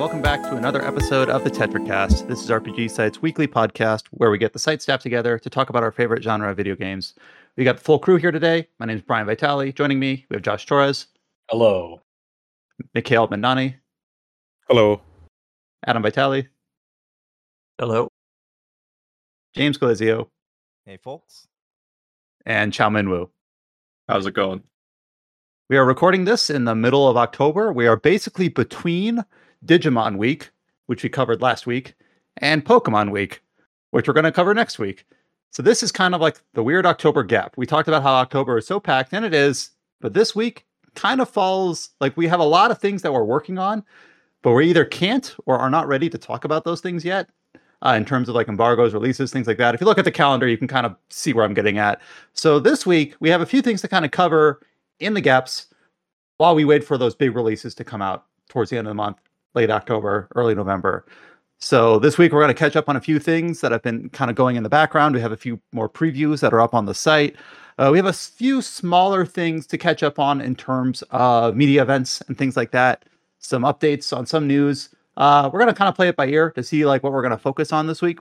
welcome back to another episode of the TetraCast. This is RPG Site's weekly podcast where we get the site staff together to talk about our favorite genre of video games. We got the full crew here today. My name is Brian Vitale. Joining me, we have Josh Torres. Hello. Mikhail Mandani. Hello. Adam Vitale. Hello. James Glazio. Hey, folks. And Chao Minwoo. How's it going? We are recording this in the middle of October. We are basically between Digimon Week, which we covered last week, and Pokemon Week, which we're going to cover next week. So this is kind of like the weird October gap. We talked about how October is so packed, and it is, but this week kind of falls, like we have a lot of things that we're working on, but we either can't or are not ready to talk about those things yet. In terms of like embargoes, releases, things like that. If you look at the calendar, you can kind of see where I'm getting at. So this week, we have a few things to kind of cover in the gaps while we wait for those big releases to come out towards the end of the month, late October, early November. So this week, we're going to catch up on a few things that have been kind of going in the background. We have a few more previews that are up on the site. We have a few smaller things to catch up on in terms of media events and things like that. Some updates on some news. We're going to kind of play it by ear to see like what we're going to focus on this week.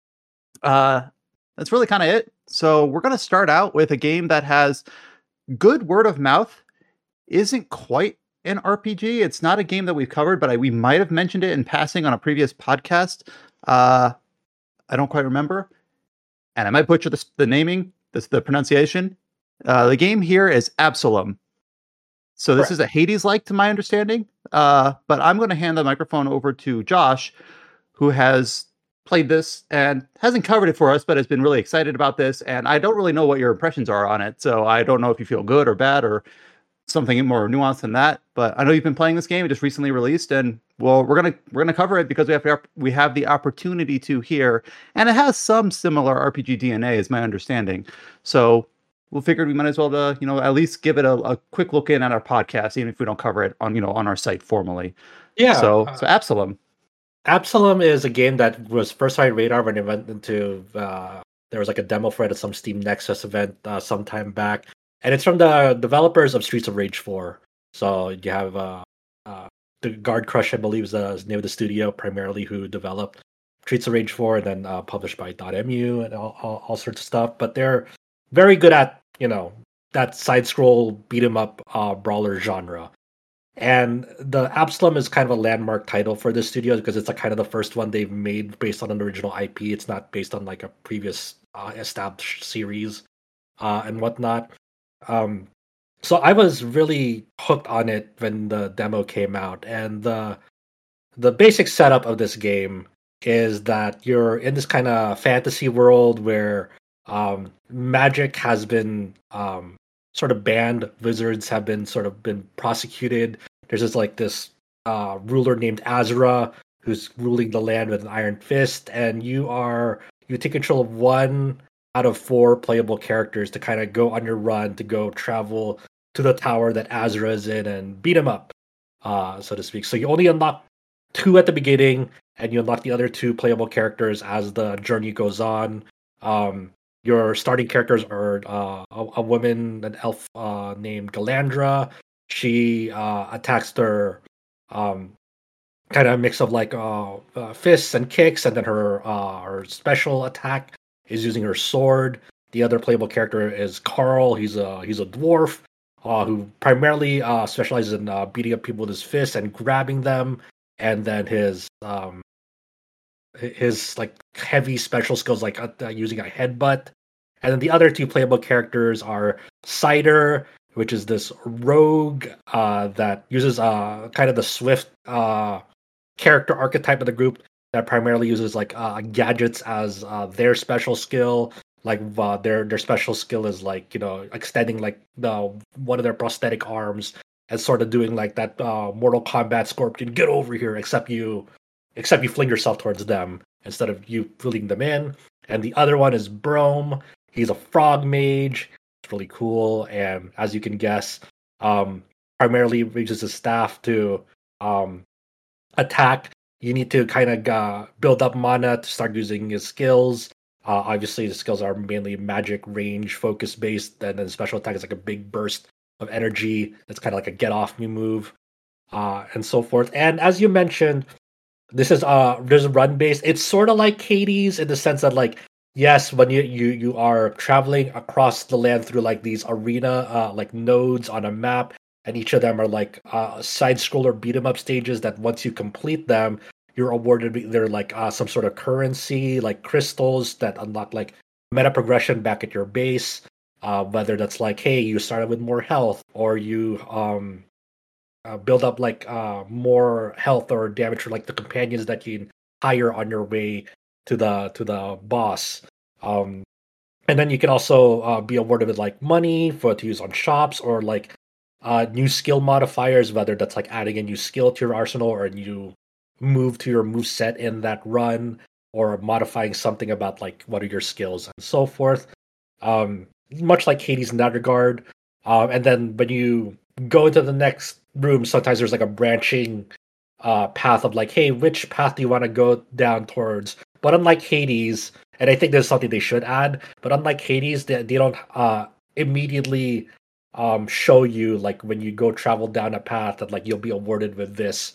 That's really kind of it. So we're going to start out with a game that has good word of mouth. Isn't quite an RPG. It's not a game that we've covered, but we might have mentioned it in passing on a previous podcast. I don't quite remember. And I might butcher the naming, the pronunciation. The game here is Absalom. So this is a Hades-like to my understanding. But I'm going to hand the microphone over to Josh, who has played this and hasn't covered it for us, but has been really excited about this. And I don't really know what your impressions are on it. So I don't know if you feel good or bad or something more nuanced than that. But I know you've been playing this game. It just recently released. And well, we're gonna cover it because we have the opportunity to here. And it has some similar RPG DNA, is my understanding. So we figured we might as well, at least give it a quick look in at our podcast, even if we don't cover it on our site formally. Yeah. So Absalom. Absalom is a game that was first on my radar when it went into. There was like a demo for it at some Steam Nexus event some time back, and it's from the developers of Streets of Rage 4. So you have the Guard Crush, I believe, is the name of the studio primarily who developed Streets of Rage 4, and then published by .mu and all sorts of stuff. But they're very good at that side scroll beat 'em up brawler genre. And the Absalom is kind of a landmark title for this studio because it's kind of the first one they've made based on an original IP. It's not based on like a previous established series and whatnot. So I was really hooked on it when the demo came out. And the basic setup of this game is that you're in this kind of fantasy world where magic has been sort of banned. Wizards have been prosecuted. There's this ruler named Azra who's ruling the land with an iron fist, and you take control of 1 out of 4 playable characters to kind of go on your run, to go travel to the tower that Azra is in and beat him up, so to speak. So you only unlock 2 at the beginning, and you unlock the other 2 playable characters as the journey goes on. Your starting characters are a woman, an elf named Galandra. She attacks their kind of mix of fists and kicks, and then her special attack is using her sword. The other playable character is Carl. He's a dwarf who primarily specializes in beating up people with his fists and grabbing them, and then his heavy special skills using a headbutt. And then the other 2 playable characters are Cider, which is this rogue that uses kind of the swift character archetype of the group that primarily uses gadgets as their special skill. Their special skill is extending one of their prosthetic arms and sort of doing that Mortal Kombat Scorpion, get over here, except you fling yourself towards them instead of you pulling them in. And the other one is Brome. He's a frog mage. It's really cool. And as you can guess, primarily uses his staff to attack. You need to kind of build up mana to start using his skills. Obviously, the skills are mainly magic, range, focus based. And then special attack is like a big burst of energy. That's kind of like a get off me move, and so forth. And as you mentioned, This is there's run based. It's sort of like Hades in the sense that like yes, when you are traveling across the land through like these arena like nodes on a map, and each of them are like side scroller beat 'em up stages that once you complete them, you're awarded either like some sort of currency, like crystals that unlock like meta progression back at your base. Whether that's like, hey, you started with more health, or you build up like more health or damage for like the companions that you can hire on your way to the boss. And then you can also be awarded with like money to use on shops, or like new skill modifiers, whether that's like adding a new skill to your arsenal or a new move to your move set in that run, or modifying something about like what are your skills and so forth. Much like Hades in that regard. And then when you go into the next room, sometimes there's like a branching path of like, hey, which path do you want to go down towards? But unlike Hades, and I think there's something they should add, but unlike Hades, they don't immediately show you like when you go travel down a path that like you'll be awarded with this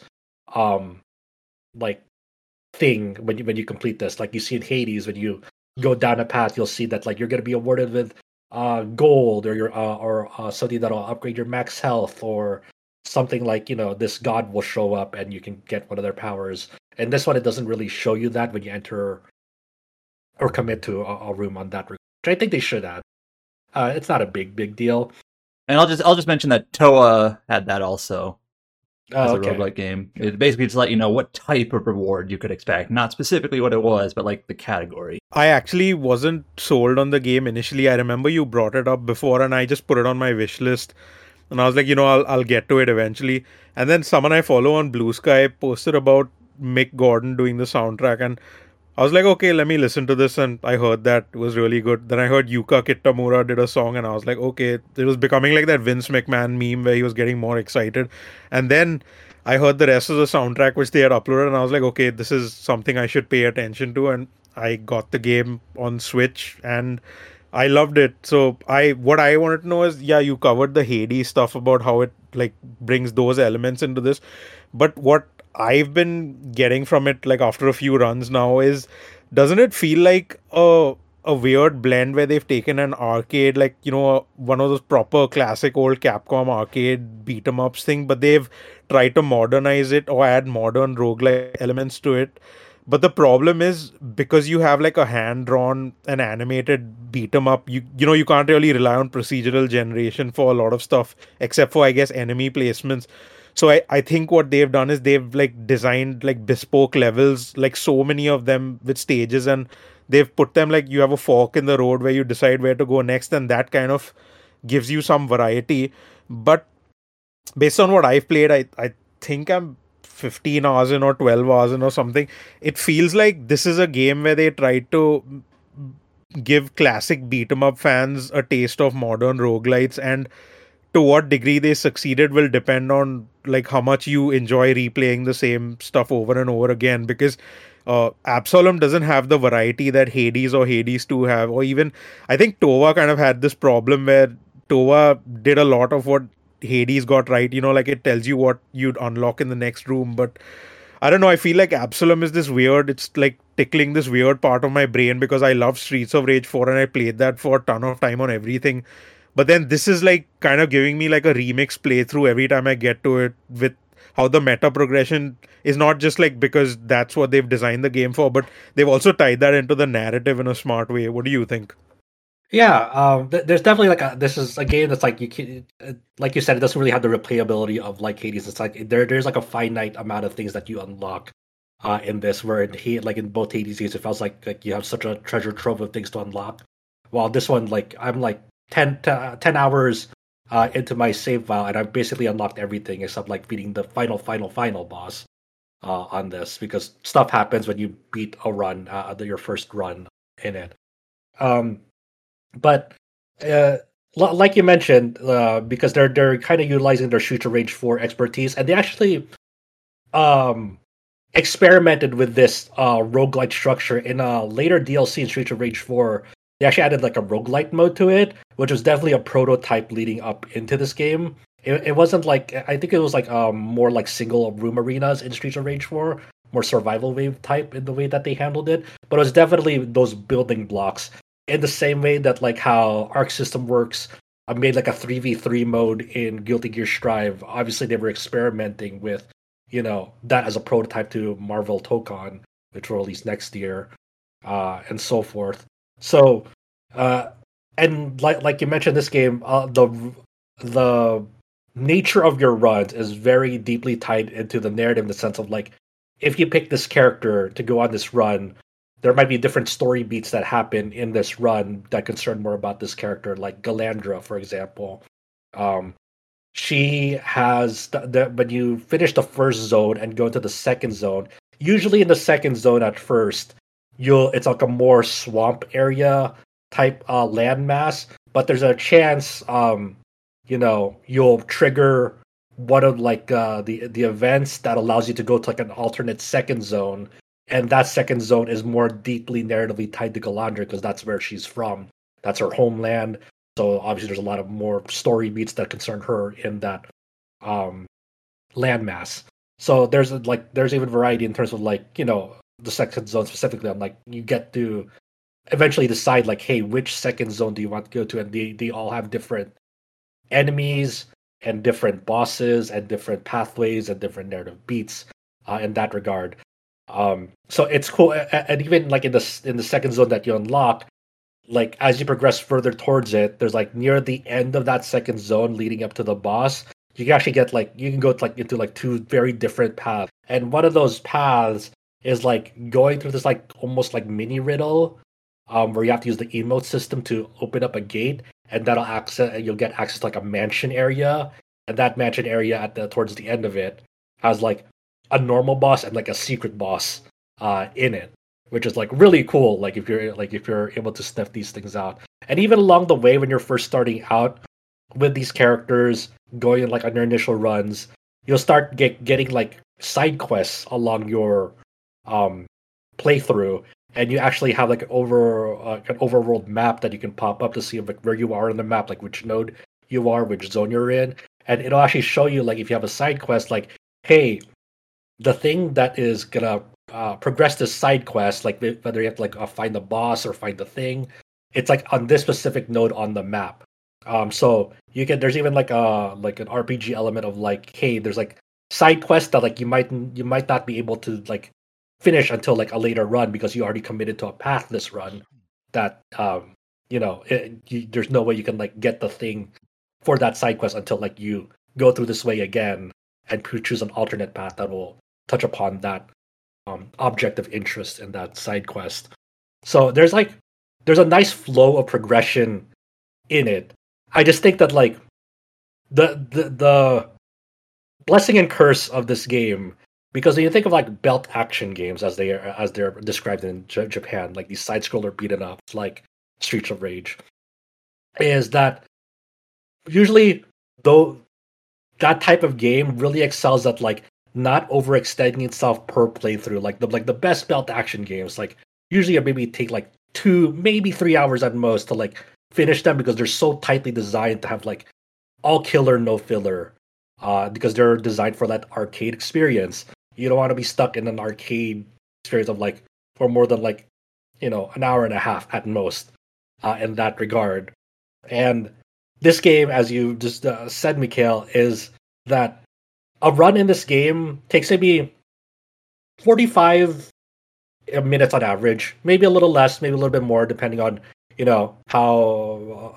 like thing when you complete this. Like you see in Hades, when you go down a path, you'll see that like you're gonna be awarded with gold, or your or something that'll upgrade your max health, or something like, you know, this god will show up and you can get one of their powers. And this one, it doesn't really show you that when you enter or commit to a room on that, which I think they should add. It's not a big deal. And I'll just mention that Toa had that also as a Okay. roguelike game. It basically just let you know what type of reward you could expect, not specifically what it was, but like the category. I actually wasn't sold on the game initially. I remember you brought it up before, and I just put it on my wish list. And I was like, you know, I'll get to it eventually. And then someone I follow on Blue Sky posted about Mick Gordon doing the soundtrack, and I was like, okay, let me listen to this. And I heard that it was really good. Then I heard Yuka Kitamura did a song, and I was like, okay, it was becoming like that Vince McMahon meme where he was getting more excited. And then I heard the rest of the soundtrack which they had uploaded, and I was like, okay, this is something I should pay attention to. And I got the game on Switch, and I loved it. So what I wanted to know is, yeah, you covered the Hades stuff about how it like brings those elements into this, but what I've been getting from it, like after a few runs now, is doesn't it feel like a weird blend where they've taken an arcade, like, you know, one of those proper classic old Capcom arcade beat 'em ups thing, but they've tried to modernize it or add modern roguelike elements to it. But the problem is, because you have like a hand-drawn and animated beat 'em up, you know, you can't really rely on procedural generation for a lot of stuff, except for, I guess, enemy placements. So I think what they've done is they've like designed like bespoke levels, like so many of them with stages, and they've put them like you have a fork in the road where you decide where to go next, and that kind of gives you some variety. But based on what I've played, I think I'm 15 hours in or 12 hours in or something. It feels like this is a game where they tried to give classic beat 'em up fans a taste of modern roguelites, and to what degree they succeeded will depend on like how much you enjoy replaying the same stuff over and over again, because Absalom doesn't have the variety that Hades or Hades 2 have, or even I think Toa kind of had this problem where Toa did a lot of what Hades got right, you know, like it tells you what you'd unlock in the next room. But I don't know, I feel like Absalom is this weird, it's like tickling this weird part of my brain because I love Streets of Rage 4 and I played that for a ton of time on everything. But then this is like kind of giving me like a remix playthrough every time I get to it, with how the meta progression is not just like because that's what they've designed the game for, but they've also tied that into the narrative in a smart way. What do you think? Yeah, there's definitely like this is a game that's like you can, like you said, it doesn't really have the replayability of like Hades. It's like there's like a finite amount of things that you unlock in this, where in both Hades games, it feels like you have such a treasure trove of things to unlock. While this one, like I'm like 10 hours into my save file, and I've basically unlocked everything except like beating the final boss on this, because stuff happens when you beat a run, your first run in it. But like you mentioned, because they're kind of utilizing their Streets of Rage 4 expertise, and they actually experimented with this roguelite structure in a later DLC in Streets of Rage 4. They actually added like a roguelite mode to it, which was definitely a prototype leading up into this game. It wasn't like, I think it was like more like single room arenas in Streets of Rage 4, more survival wave type in the way that they handled it. But it was definitely those building blocks in the same way that like how Arc System Works made like a 3v3 mode in Guilty Gear Strive. Obviously, they were experimenting with, that as a prototype to Marvel Tokon, which will release next year, and so forth. So, and like you mentioned, this game, the nature of your runs is very deeply tied into the narrative in the sense of like, if you pick this character to go on this run, there might be different story beats that happen in this run that concern more about this character, like Galandra, for example. She has when you finish the first zone and go into the second zone. Usually in the second zone at first, it's like a more swamp area type landmass, but there's a chance you'll trigger one of like the events that allows you to go to like an alternate second zone, and that second zone is more deeply narratively tied to Galandra because that's where she's from. That's her homeland. So obviously there's a lot of more story beats that concern her in that landmass. So there's even variety in terms of like, the second zone specifically. I'm like, you get to eventually decide like, hey, which second zone do you want to go to? And they all have different enemies and different bosses and different pathways and different narrative beats in that regard. So it's cool. And even like in the second zone that you unlock, like as you progress further towards it, there's like near the end of that second zone leading up to the boss, you can actually get like, you can go like into like two very different paths. And one of those paths is like going through this like almost like mini riddle, where you have to use the emote system to open up a gate, and you'll get access to like a mansion area, and that mansion area towards the end of it has like a normal boss and like a secret boss in it, which is like really cool. Like if you're able to sniff these things out, and even along the way when you're first starting out with these characters, going like on your initial runs, you'll start getting like side quests along your playthrough, and you actually have like an overworld map that you can pop up to see like where you are on the map, like which node you are, which zone you're in, and it'll actually show you like if you have a side quest, like, hey, the thing that is gonna progress this side quest, like whether you have to like find the boss or find the thing, it's like on this specific node on the map. So there's even like an RPG element of like, hey, there's like side quests that like you might not be able to like finish until like a later run because you already committed to a path this run that there's no way you can like get the thing for that side quest until like you go through this way again and choose an alternate path that will touch upon that object of interest in that side quest. So there's a nice flow of progression in it. I just think that like the blessing and curse of this game, because when you think of like belt action games as they're described in Japan, like these side scroller beat 'em ups like Streets of Rage, is that usually though that type of game really excels at like not overextending itself per playthrough. Like the best belt action games, like usually maybe take like 2, maybe 3 hours at most to like finish them because they're so tightly designed to have like all killer, no filler. Because they're designed for that arcade experience. You don't want to be stuck in an arcade experience of like for more than like an hour and a half at most in that regard. And this game, as you just said, Mikhail, is that a run in this game takes maybe 45 minutes on average, maybe a little less, maybe a little bit more, depending on how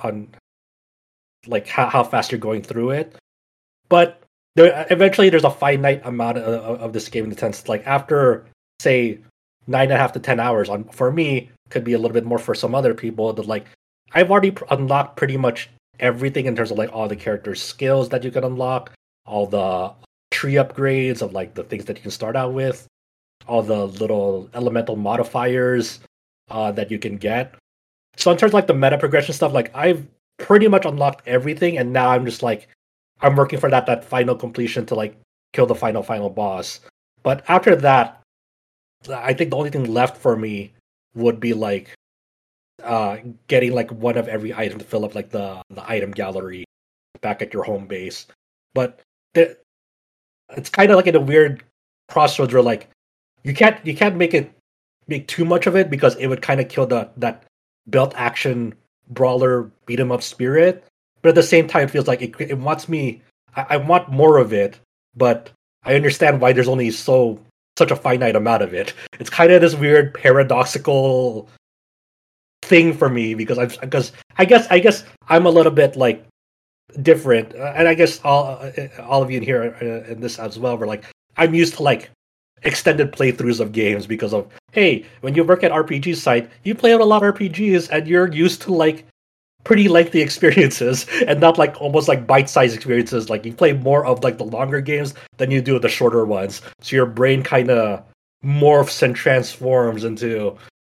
fast you're going through it. But eventually there's a finite amount of this game in the sense like after say 9.5 to 10 hours for me, could be a little bit more for some other people, that like I've already unlocked pretty much everything in terms of like all the character skills that you can unlock, all the tree upgrades of like the things that you can start out with, all the little elemental modifiers that you can get. So in terms of like the meta progression stuff, like I've pretty much unlocked everything, and now I'm just like I'm working for that final completion to like kill the final boss. But after that, I think the only thing left for me would be like getting like one of every item to fill up like the item gallery back at your home base. But it's kind of like in a weird crossroads where like you can't make too much of it because it would kind of kill that belt action brawler beat 'em up spirit. But at the same time, it feels like it wants me. I want more of it, but I understand why there's only such a finite amount of it. It's kind of this weird paradoxical thing for me because I guess I'm a little bit like different, and I guess all of you in here in this as well. We're like I'm used to like extended playthroughs of games because of hey, when you work at RPG site, you play out a lot of RPGs, and you're used to like pretty lengthy experiences and not like almost like bite-sized experiences. Like you play more of like the longer games than you do the shorter ones. So your brain kind of morphs and transforms into,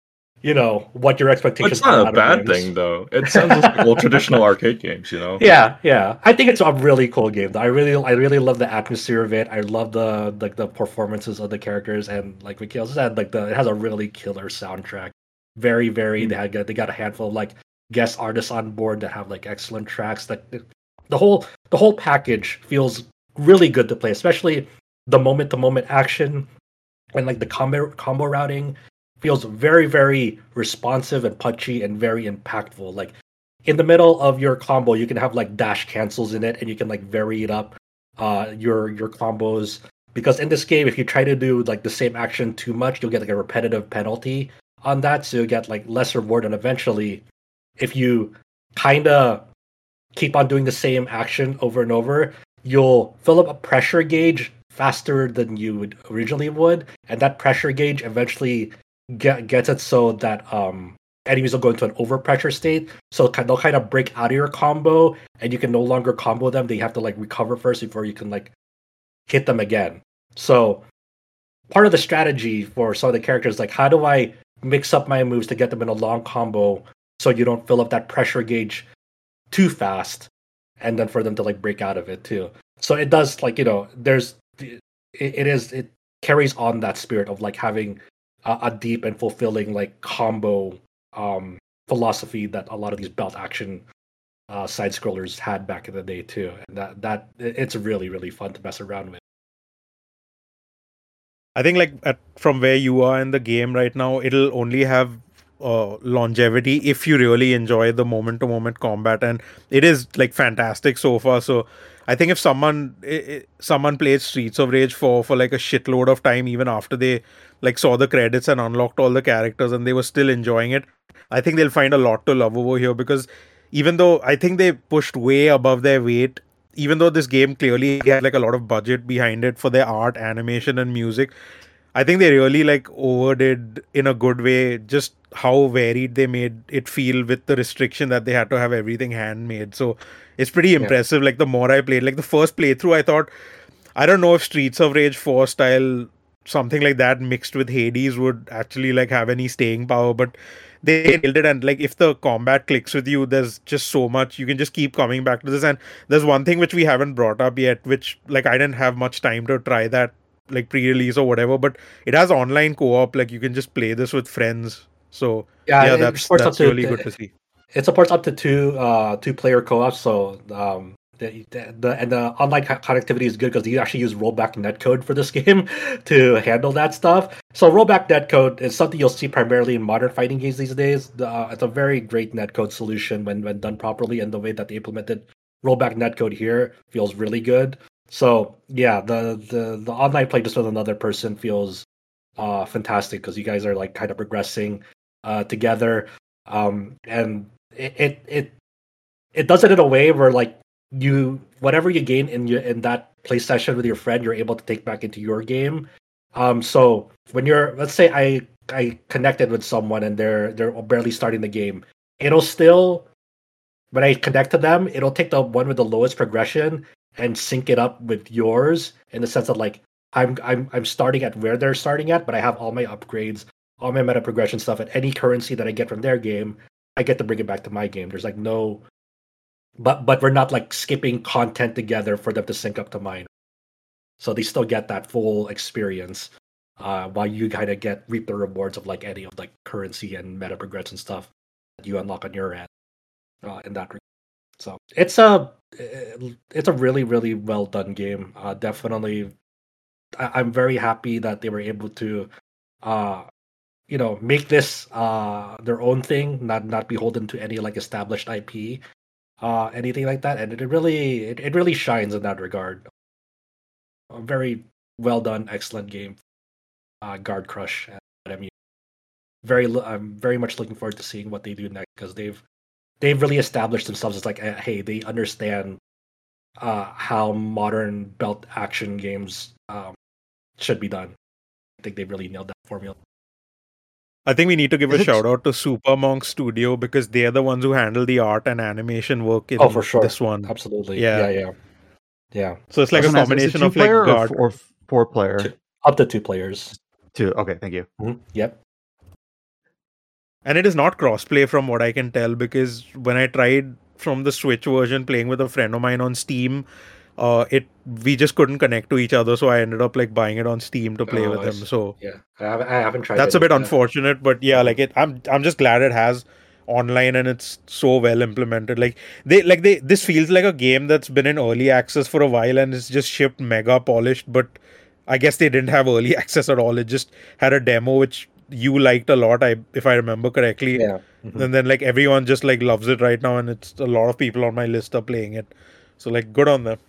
what your expectations It's are. not a out of bad games. thing though. It sounds like old traditional arcade games, Yeah. I think it's a really cool game. I really love the atmosphere of it. I love the performances of the characters, and like Mikhail said, like it has a really killer soundtrack. Very, very. They got a handful of like guest artists on board that have like excellent tracks. That the whole package feels really good to play, especially the moment to moment action and like the combo routing feels very, very responsive and punchy and very impactful. Like in the middle of your combo, you can have like dash cancels in it, and you can like vary it up your combos. Because in this game, if you try to do like the same action too much, you'll get like a repetitive penalty on that. So you get like less reward, and eventually, if you kind of keep on doing the same action over and over, you'll fill up a pressure gauge faster than you would originally would, and that pressure gauge eventually gets it so that enemies will go into an overpressure state. So they'll kind of break out of your combo, and you can no longer combo them. They have to like recover first before you can like hit them again. So part of the strategy for some of the characters, like how do I mix up my moves to get them in a long combo so you don't fill up that pressure gauge too fast, and then for them to like break out of it too. So it does like it carries on that spirit of like having a deep and fulfilling like combo philosophy that a lot of these belt action side scrollers had back in the day too, and that it's really, really fun to mess around with. I think from where you are in the game right now, it'll only have longevity if you really enjoy the moment to moment combat, and it is like fantastic so far. So I think if someone played Streets of Rage 4 for like a shitload of time, even after they like saw the credits and unlocked all the characters and they were still enjoying it, I think they'll find a lot to love over here, because even though I think they pushed way above their weight, even though this game clearly had like a lot of budget behind it for their art, animation and music, I think they really like overdid in a good way just how varied they made it feel with the restriction that they had to have everything handmade. So it's pretty impressive. Like the more I played, like the first playthrough, I thought, I don't know if Streets of Rage 4 style, something like that mixed with Hades would actually like have any staying power, but they nailed it. And like if the combat clicks with you, there's just so much, you can just keep coming back to this. And there's one thing which we haven't brought up yet, which like I didn't have much time to try that like pre-release or whatever, but it has online co-op. Like you can just play this with friends. So yeah, that's really good to see. It supports up to two player co-op. So the online connectivity is good because you actually use rollback netcode for this game to handle that stuff. So rollback netcode is something you'll see primarily in modern fighting games these days. It's a very great netcode solution when done properly, and the way that they implemented rollback netcode here feels really good. So yeah, the online play just with another person feels fantastic because you guys are like kind of progressing together, and it does it in a way where like whatever you gain in that play session with your friend, you're able to take back into your game. So when let's say I connected with someone and they're barely starting the game, it'll still, when I connect to them, it'll take the one with the lowest progression and sync it up with yours, in the sense that like I'm starting at where they're starting at, but I have all my upgrades, all my meta progression stuff, and any currency that I get from their game, I get to bring it back to my game. There's like no, but we're not like skipping content together for them to sync up to mine. So they still get that full experience, while you kind of reap the rewards of like any of like currency and meta progression stuff that you unlock on your end, in that regard. So it's a really, really well done game. Definitely I'm very happy that they were able to, make this their own thing, not beholden to any like established IP, anything like that, and it really shines in that regard. A very well done, excellent game, Guard Crush at MU. I'm very much looking forward to seeing what they do next because they've really established themselves as like, hey, they understand how modern belt action games should be done. I think they've really nailed that formula. I think we need to give a shout out to Super Monk Studio because they're the ones who handle the art and animation work in for sure. this one. Absolutely. Yeah. So it's like a combination of like guard or 4-player. Up to 2 players. 2. Okay, thank you. Mm-hmm. Yep. And it is not crossplay from what I can tell because when I tried from the Switch version playing with a friend of mine on Steam, we just couldn't connect to each other, so I ended up like buying it on Steam to play with him. So yeah, I haven't tried. That's a bit unfortunate, but yeah, like I'm just glad it has online and it's so well implemented. This feels like a game that's been in early access for a while and it's just shipped mega polished. But I guess they didn't have early access at all. It just had a demo which you liked a lot, if I remember correctly. Yeah. Mm-hmm. And then like everyone just like loves it right now, and it's a lot of people on my list are playing it. So like good on them.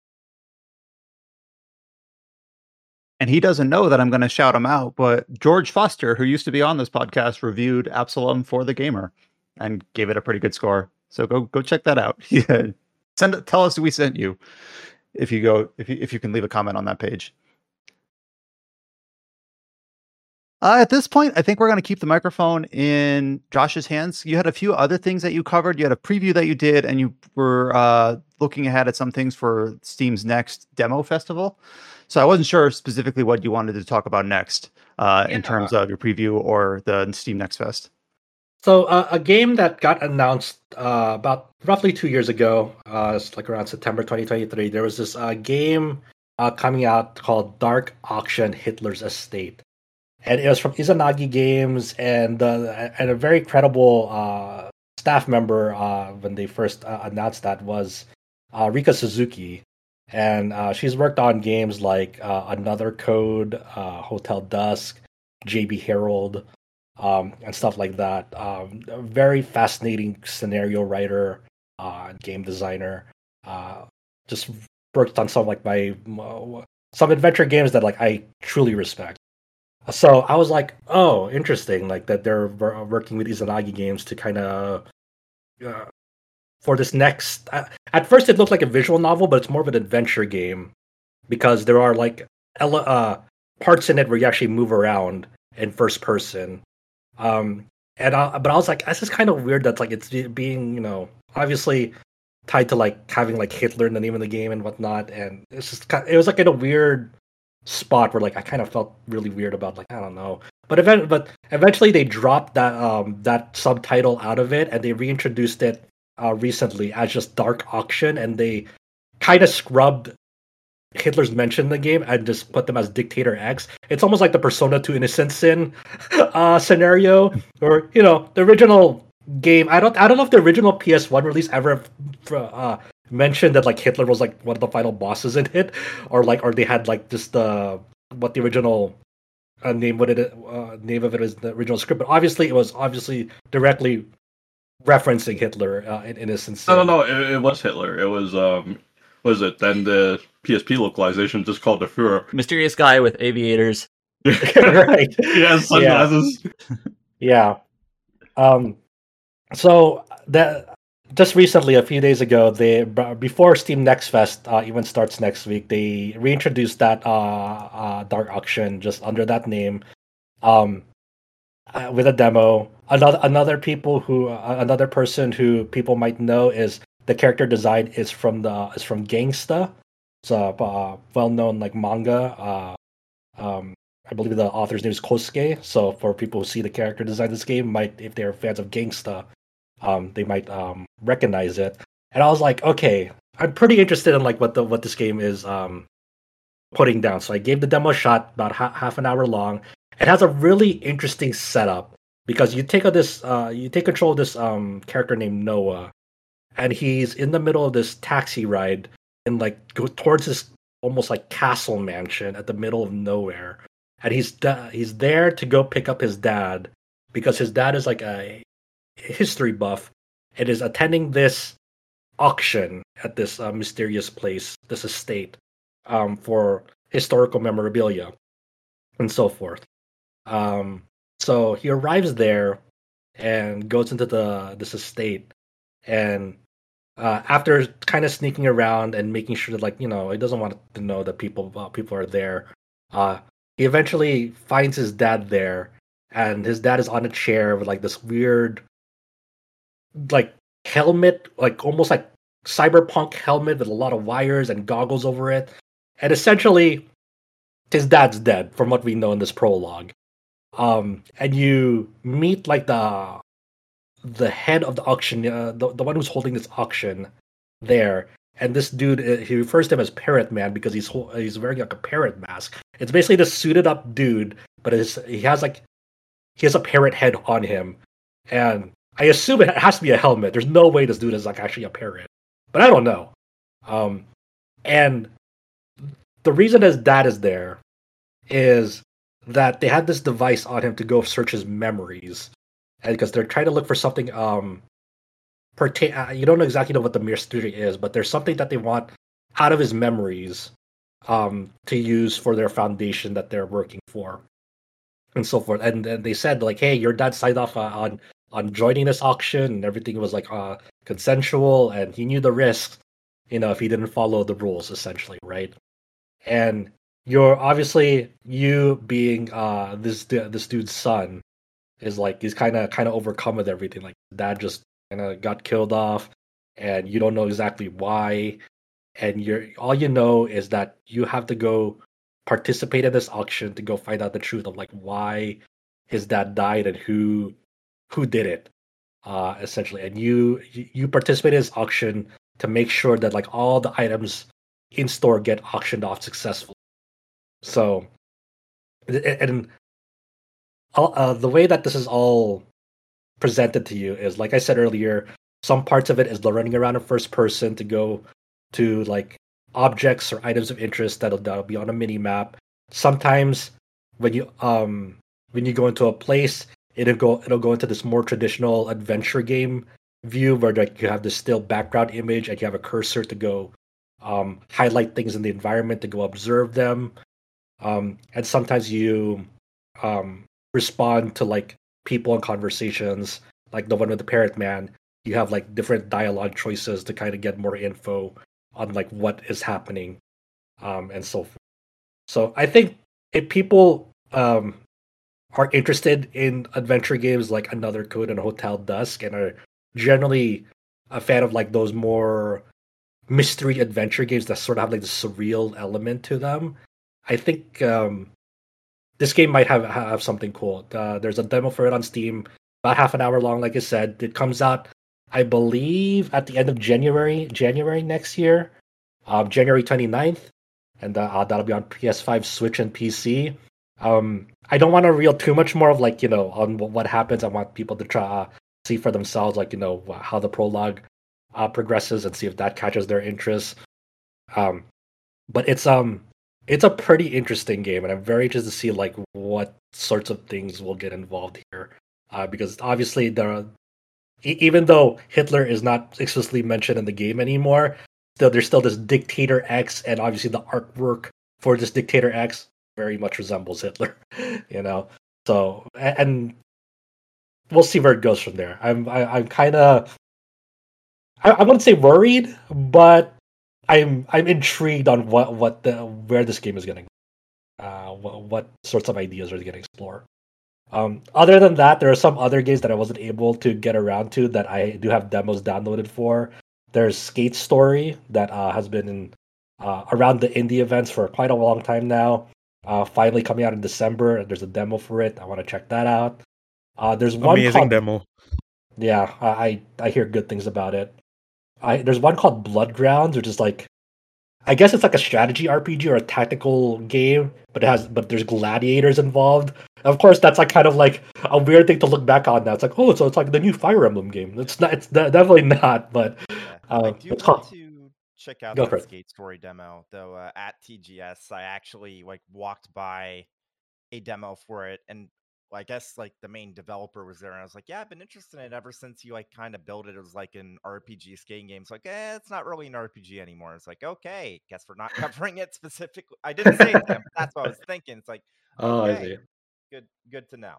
And he doesn't know that I'm going to shout him out, but George Foster, who used to be on this podcast, reviewed Absalom for the Gamer and gave it a pretty good score. So go check that out. Yeah. Tell us we sent you if you can leave a comment on that page. At this point, I think we're going to keep the microphone in Josh's hands. You had a few other things that you covered. You had a preview that you did, and you were looking ahead at some things for Steam's next demo festival. So I wasn't sure specifically what you wanted to talk about next in terms of your preview or the Steam Next Fest. So a game that got announced about roughly 2 years ago, it's like around September 2023, there was this game coming out called Dark Auction Hitler's Estate. And it was from Izanagi Games and a very credible staff member when they first announced that was Rika Suzuki. And she's worked on games like Another Code, Hotel Dusk, JB Herald, and stuff like that. A very fascinating scenario writer, game designer. Just worked on some like some adventure games that like I truly respect. So I was like, oh, interesting, like that they're working with Izanagi Games to kind of for this next. At first, it looked like a visual novel, but it's more of an adventure game because there are like parts in it where you actually move around in first person. But I was like, this is kind of weird. That's like it's being obviously tied to like having like Hitler in the name of the game and whatnot, and it's just it was like in a weird spot where like I kind of felt really weird about like I don't know, but eventually they dropped that subtitle out of it and they reintroduced it recently as just Dark Auction, and they kind of scrubbed Hitler's mention in the game and just put them as Dictator X. It's almost like the Persona 2 Innocent Sin scenario, or the original game. I don't know if the original PS1 release ever mentioned that like Hitler was like one of the final bosses in it, or they had like just what the original name of it is the original script, but obviously it was directly referencing Hitler in Innocent Sin. No, it was Hitler. It was it then the PSP localization just called the Führer. Mysterious guy with aviators. Right. Yeah, sunglasses. Yeah. So that just recently, a few days ago, before Steam Next Fest even starts next week, they reintroduced that Dark Auction just under that name, with a demo. Another person who people might know is the character design is from Gangsta. It's a well-known like manga. I believe the author's name is Kosuke. So for people who see the character design of this game, if they're fans of Gangsta, they might recognize it. And I was like, okay, I'm pretty interested in like what this game is putting down. So I gave the demo a shot, about half an hour long. It has a really interesting setup because you take control of this character named Noah, and he's in the middle of this taxi ride and like go towards this almost like castle mansion at the middle of nowhere, and he's there to go pick up his dad because his dad is like a history buff and is attending this auction at this mysterious place, this estate, for historical memorabilia and so forth. So he arrives there and goes into this estate, and after kind of sneaking around and making sure that, like, he doesn't want to know that people are there, he eventually finds his dad there, and his dad is on a chair with like this weird like helmet, like almost like cyberpunk helmet with a lot of wires and goggles over it, and essentially his dad's dead from what we know in this prologue. And you meet like the head of the auction, the one who's holding this auction there, and this dude, he refers to him as Parrot Man because he's wearing like a parrot mask. It's basically this suited up dude, but he has a parrot head on him, and I assume it has to be a helmet. There's no way this dude is like actually a parrot, but I don't know. And the reason his dad is there is that they had this device on him to go search his memories, and because they're trying to look for something you don't exactly know what the mystery is, but there's something that they want out of his memories to use for their foundation that they're working for, and so forth. And they said like, hey, your dad signed off on joining this auction, and everything was like consensual, and he knew the risks, if he didn't follow the rules, essentially, right? And you being this dude's son is like, he's kind of overcome with everything. Like, dad just kind of got killed off, and you don't know exactly why, and all you know is that you have to go participate in this auction to go find out the truth of like why his dad died and who did it, essentially. And you participate in this auction to make sure that like all the items in store get auctioned off successfully. So, and the way that this is all presented to you is, like I said earlier, some parts of it is the running around in first person to go to like objects or items of interest that'll be on a mini map. Sometimes when you go into a place, it'll go into this more traditional adventure game view where like you have this still background image and you have a cursor to go highlight things in the environment, to go observe them. And sometimes you respond to like people and conversations, like the one with the Parrot Man. You have like different dialogue choices to kind of get more info on like what is happening, and so forth. So I think if people are interested in adventure games like Another Code and Hotel Dusk, and are generally a fan of like those more mystery adventure games that sort of have like the surreal element to them, I think this game might have something cool. There's a demo for it on Steam, about half an hour long. Like I said, it comes out, I believe, at the end of January next year, January 29th, and that'll be on PS5, Switch, and PC. I don't want to reveal too much more of like on what happens. I want people to try see for themselves, like how the prologue progresses, and see if that catches their interest. But it's a pretty interesting game, and I'm very interested to see like what sorts of things will get involved here, because obviously even though Hitler is not explicitly mentioned in the game anymore, there's still this Dictator X, and obviously the artwork for this Dictator X very much resembles Hitler, So, and we'll see where it goes from there. I'm kind of, I wouldn't say worried, but I'm intrigued on where this game is going to go. What sorts of ideas are they going to explore? Other than that, there are some other games that I wasn't able to get around to that I do have demos downloaded for. There's Skate Story that has been around the indie events for quite a long time now. Finally coming out in December. There's a demo for it. I want to check that out. There's one amazing demo. Yeah, I hear good things about it. There's one called Bloodgrounds, which is like, I guess it's like a strategy RPG or a tactical game, but there's gladiators involved. Of course, that's like kind of like a weird thing to look back on now. It's like, oh, so it's like the new Fire Emblem game. It's not. It's definitely not. But I do want to check out Go that for it. Skate Story demo, though. At TGS, I actually walked by a demo for it, and I guess the main developer was there, and I was like, yeah, I've been interested in it ever since you kind of built it. It was like an RPG skating game. It's it's not really an RPG anymore. It's like, okay, guess we're not covering it specifically. I didn't say it to him, but that's what I was thinking. It's like, Oh, I okay, see. good to know.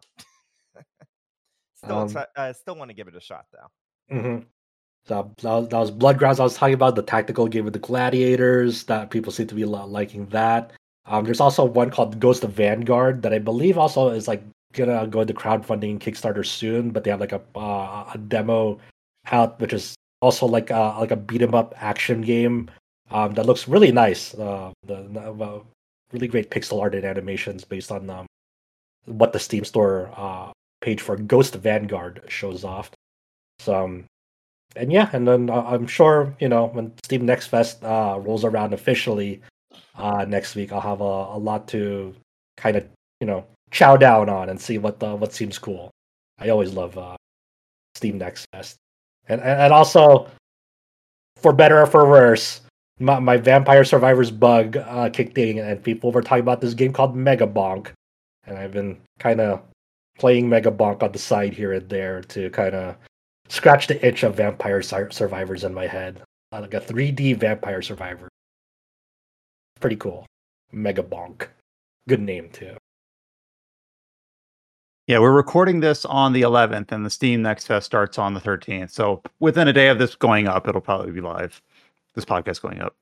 Um, Still want to give it a shot though. mhm. So that was Bloodgrounds. I was talking about the tactical game with the gladiators. That people seem to be liking that. There's also one called Ghost of Vanguard that I believe also is gonna go into crowdfunding Kickstarter soon. But they have a demo out, which is also like a beat 'em up action game that looks really nice. Really great pixel art and animations based on what the Steam store page for Ghost of Vanguard shows off. So. And yeah, and then I'm sure when Steam Next Fest rolls around officially next week, I'll have a lot to kind of chow down on and see what seems cool. I always love Steam Next Fest, and also for better or for worse, my Vampire Survivors bug kicked in, and people were talking about this game called Mega Bonk, and I've been kind of playing Mega Bonk on the side here and there to kind of scratch the itch of Vampire Survivors in my head. Like a 3D Vampire Survivor. Pretty cool. Mega Bonk. Good name, too. Yeah, we're recording this on the 11th, and the Steam Next Fest starts on the 13th. So within a day of this going up, it'll probably be live. This podcast going up.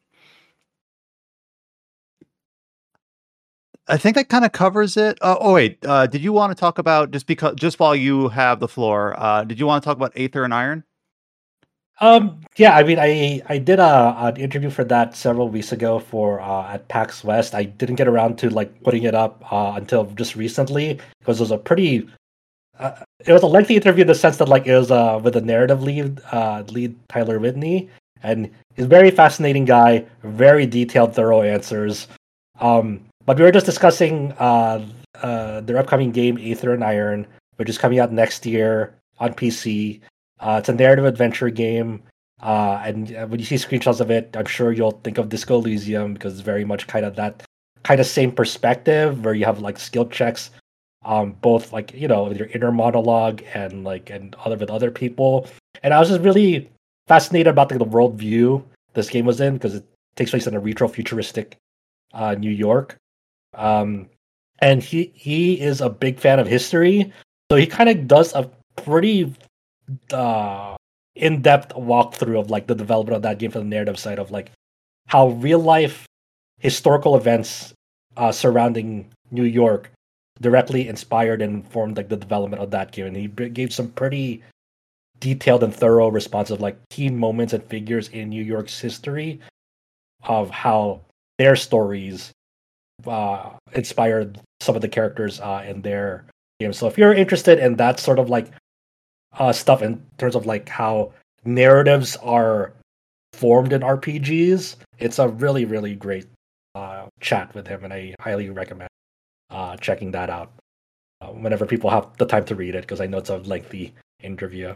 I think that kind of covers it. Wait, did you want to talk about just while you have the floor? Did you want to talk about Aether and Iron? Yeah, I mean, I did an interview for that several weeks ago for at PAX West. I didn't get around to putting it up until just recently because it was a pretty. It was a lengthy interview in the sense that it was with the narrative lead Tyler Whitney, and he's a very fascinating guy, very detailed, thorough answers. But we were just discussing their upcoming game, Aether and Iron, which is coming out next year on PC. It's a narrative adventure game, and when you see screenshots of it, I'm sure you'll think of Disco Elysium because it's very much kind of that kind of same perspective where you have skill checks, both with your inner monologue and with other people. And I was just really fascinated about the worldview this game was in because it takes place in a retro futuristic New York. And he is a big fan of history, so he kind of does a pretty in-depth walkthrough of the development of that game from the narrative side of how real life historical events surrounding New York directly inspired and informed the development of that game. And he gave some pretty detailed and thorough response of key moments and figures in New York's history of how their stories inspired some of the characters in their game. So if you're interested in that sort of stuff in terms of how narratives are formed in RPGs, it's a really, really great chat with him, and I highly recommend checking that out whenever people have the time to read it, because I know it's a lengthy interview.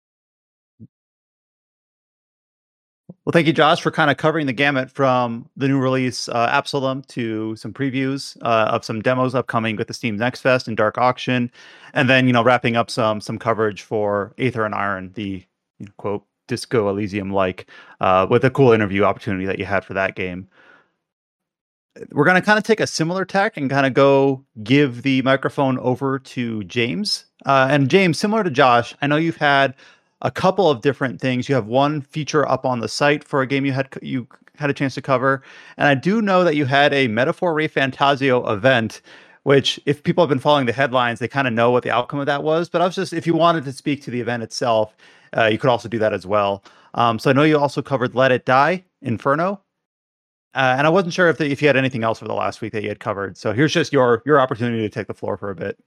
Well, thank you, Josh, for kind of covering the gamut from the new release Absalom to some previews of some demos upcoming with the Steam Next Fest and Dark Auction, and then wrapping up some coverage for Aether and Iron, the quote Disco Elysium with a cool interview opportunity that you had for that game. We're going to kind of take a similar tack and kind of go give the microphone over to James. And James, similar to Josh, I know you've had a couple of different things. You have one feature up on the site for a game you had a chance to cover, and I do know that you had a Metaphor Ray Fantasio event, which if people have been following the headlines, they kind of know what the outcome of that was. But I was just, if you wanted to speak to the event itself, you could also do that as well. So I know you also covered Let It Die, Inferno, and I wasn't sure if you had anything else for the last week that you had covered. So here's just your opportunity to take the floor for a bit.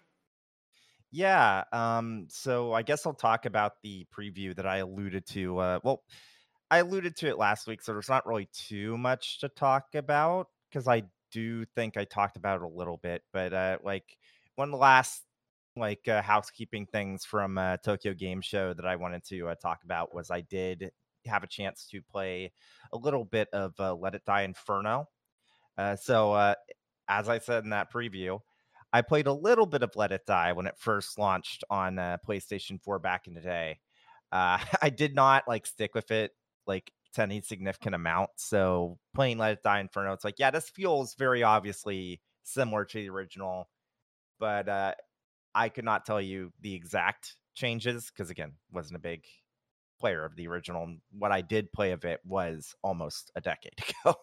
Yeah, so I guess I'll talk about the preview that I alluded to. I alluded to it last week, so there's not really too much to talk about because I do think I talked about it a little bit. But one of the last housekeeping things from Tokyo Game Show that I wanted to talk about was I did have a chance to play a little bit of Let It Die Inferno. So as I said in that preview, I played a little bit of Let It Die when it first launched on PlayStation 4 back in the day. I did not like stick with it like to any significant amount. So playing Let It Die Inferno, it's like, yeah, this feels very obviously similar to the original, but I could not tell you the exact changes because, again, wasn't a big player of the original. What I did play of it was almost a decade ago.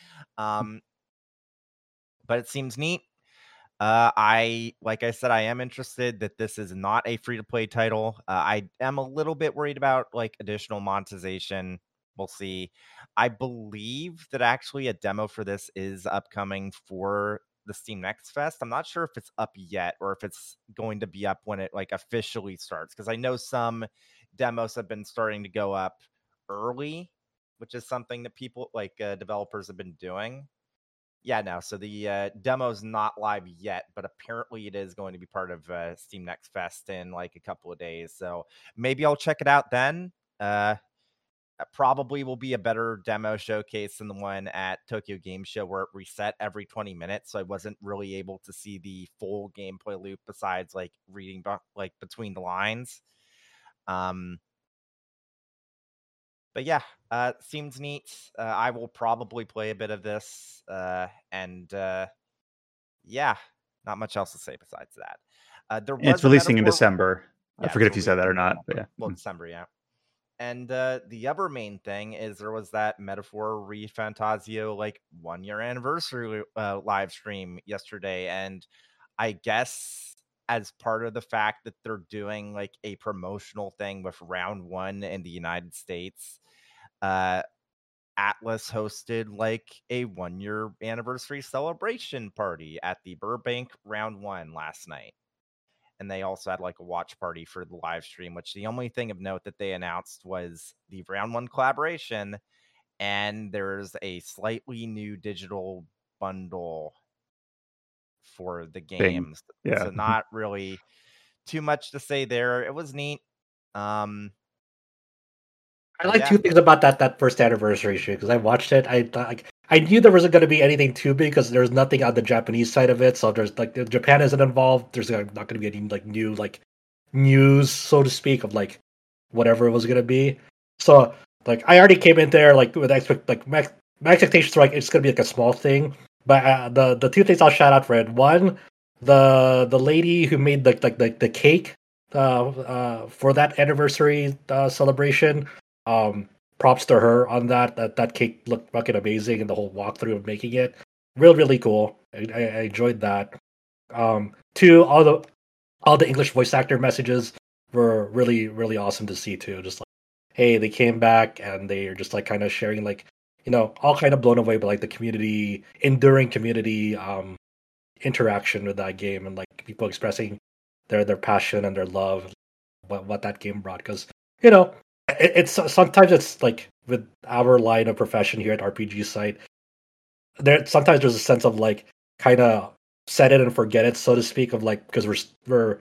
But it seems neat. Like I said, I am interested that this is not a free-to-play title. I am a little bit worried about like additional monetization. We'll see. I believe that actually a demo for this is upcoming for the Steam Next Fest. I'm not sure if it's up yet or if it's going to be up when it like officially starts, because I know some demos have been starting to go up early, which is something that people like developers have been doing. Yeah, no. So the demo's not live yet, but apparently it is going to be part of Steam Next Fest in like a couple of days. So maybe I'll check it out then. Probably will be a better demo showcase than the one at Tokyo Game Show where it reset every 20 minutes. So I wasn't really able to see the full gameplay loop besides like reading like between the lines. But yeah, seems neat. I will probably play a bit of this, and yeah, not much else to say besides that. There was It's releasing in Metaphor. December. I Yeah, forget it's if you said that or not. But yeah. Well, December, yeah. And the other main thing is there was that Metaphor ReFantazio like 1-year anniversary live stream yesterday, and I guess as part of the fact that they're doing like a promotional thing with round 1 in the United States, Atlas hosted like a 1-year anniversary celebration party at the Burbank round 1 last night. And they also had like a watch party for the live stream, which the only thing of note that they announced was the round 1 collaboration. And there's a slightly new digital bundle for the games. Yeah. So not really too much to say there. It was neat. I like Yeah. two things about that first anniversary shoot because I watched it. I knew there wasn't going to be anything too big because there's nothing on the Japanese side of it. So there's like Japan isn't involved. There's not going to be any like new like news, so to speak, of like whatever it was going to be. So like I already came in there like with my expectations were like it's going to be like a small thing. But the two things I'll shout out for it. One, the lady who made the cake for that anniversary celebration. Props to her on that. That cake looked fucking amazing, and the whole walkthrough of making it, really cool. I enjoyed that. Two, all the English voice actor messages were really awesome to see too. Just like, hey, they came back and they are just like kind of sharing like, all kind of blown away by like the enduring community interaction with that game and like people expressing their passion and their love, what that game brought. Because it's sometimes it's like with our line of profession here at RPG Site, sometimes there's a sense of like kind of set it and forget it, so to speak, of like because we're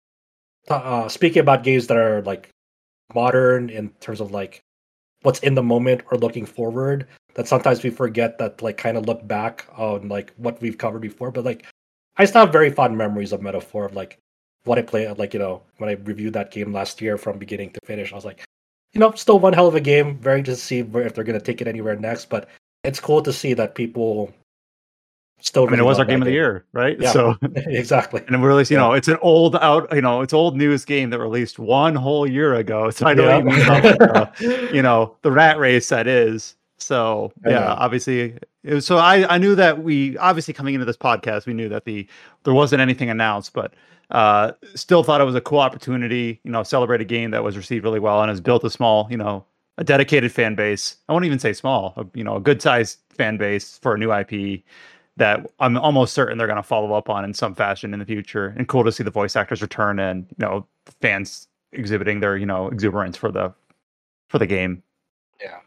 speaking about games that are like modern in terms of like what's in the moment or looking forward. That sometimes we forget that like kind of look back on like what we've covered before. But like I still have very fond memories of Metaphor of like what I played, like when I reviewed that game last year from beginning to finish. I was like, still one hell of a game. Very to see if they're going to take it anywhere next. But it's cool to see that people still. I mean, it was our game of the year, right? Yeah, so exactly. And we're releasing, it's an old it's old news game that released 1 whole year ago. So I know you mean about, the rat race that is. So yeah, obviously it was. So I knew that we obviously coming into this podcast, we knew that there wasn't anything announced, but still thought it was a cool opportunity. Celebrate a game that was received really well and has built a small, a dedicated fan base. I won't even say small, a good sized fan base for a new IP that I'm almost certain they're going to follow up on in some fashion in the future. And cool to see the voice actors return and, fans exhibiting their, exuberance for the game. Yeah.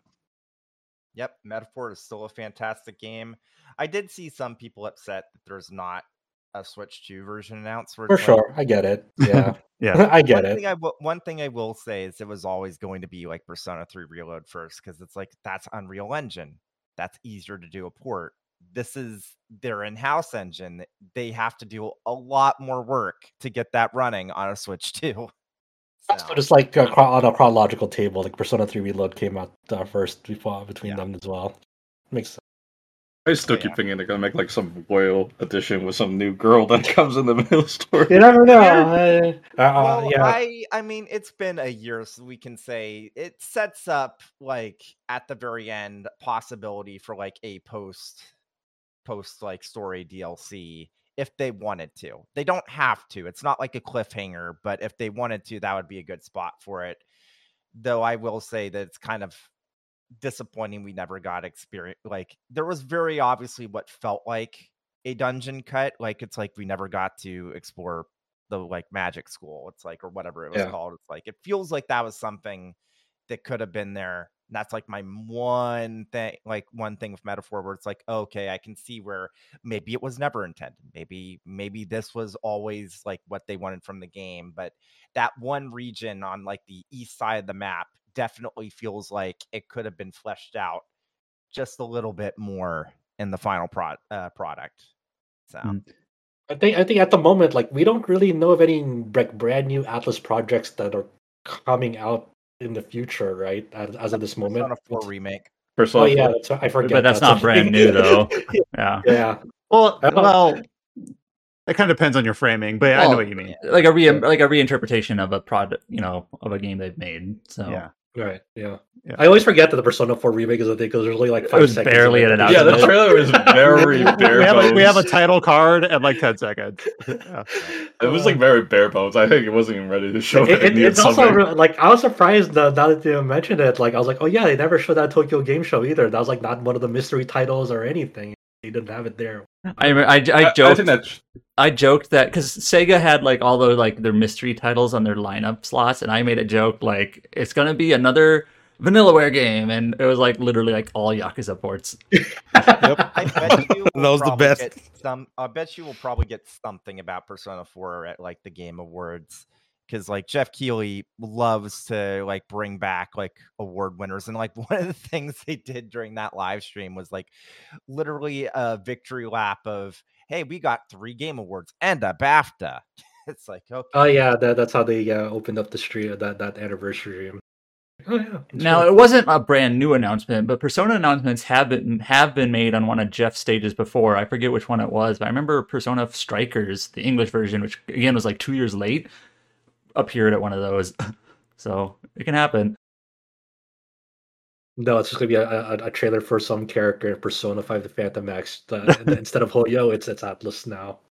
Yep. Metaphor is still a fantastic game. I did see some people upset that there's not a Switch 2 version announced. For sure. I get it. Yeah. Yeah. I get one it. thing one thing I will say is it was always going to be like Persona 3 Reload first, because it's like that's Unreal Engine. That's easier to do a port. This is their in-house engine. They have to do a lot more work to get that running on a Switch 2. But it's like on a chronological table. Like Persona 3 Reload came out first between them as well. Makes sense. I still keep thinking they're gonna make like some whale edition with some new girl that comes in the middle story. You never know. Well, Yeah. I mean, it's been a year, so we can say it sets up like at the very end possibility for like a post like story DLC if they wanted to. They don't have to. It's not like a cliffhanger, but if they wanted to, that would be a good spot for it. Though I will say that it's kind of disappointing we never got experience. Like there was very obviously what felt like a dungeon cut. Like it's like we never got to explore the like magic school. It's like, or whatever it was called. It's like it feels like that was something that could have been there. And that's like my one thing with Metaphor where it's like, okay, I can see where maybe it was never intended. Maybe this was always like what they wanted from the game. But that one region on like the east side of the map definitely feels like it could have been fleshed out just a little bit more in the final product. So I think at the moment, like we don't really know of any like brand new Atlas projects that are coming out in the future, right? As of this moment, Persona 4 remake. Persona Oh yeah, 4. that's, I forget. But that's not brand new though. Yeah. Yeah. Well, it kind of depends on your framing, but I know what you mean. Like a reinterpretation of a product, of a game they've made. So Yeah. Right. Yeah. I always forget that the Persona 4 remake is a thing because there's only like 5 It was seconds. barely an Yeah, the trailer is very bare bones. We have a title card and like 10 seconds. Yeah. It was like very bare bones. I think it wasn't even ready to show it. It's also like I was surprised now that you mentioned it. Like I was like, oh yeah, they never showed that Tokyo Game Show either. That was like not one of the mystery titles or anything. They didn't have it there. I joked that because Sega had like all the like their mystery titles on their lineup slots, and I made a joke like it's gonna be another Vanillaware game, and it was like literally like all Yakuza ports. I bet you That was the best. I bet you will probably get something about Persona 4 at like the Game Awards, because like Jeff Keighley loves to like bring back like award winners, and like one of the things they did during that live stream was like literally a victory lap of, hey, we got 3 Game Awards and a BAFTA. It's like, okay. Oh yeah, that's how they opened up the stream that anniversary stream. Oh yeah. Now it wasn't a brand new announcement, but Persona announcements have been made on one of Jeff's stages before. I forget which one it was, but I remember Persona Strikers, the English version, which again was like 2 years late, appeared at one of those. So it can happen. No, it's just gonna be a trailer for some character in Persona 5: The Phantom X. Instead of Hoyo, it's Atlas now.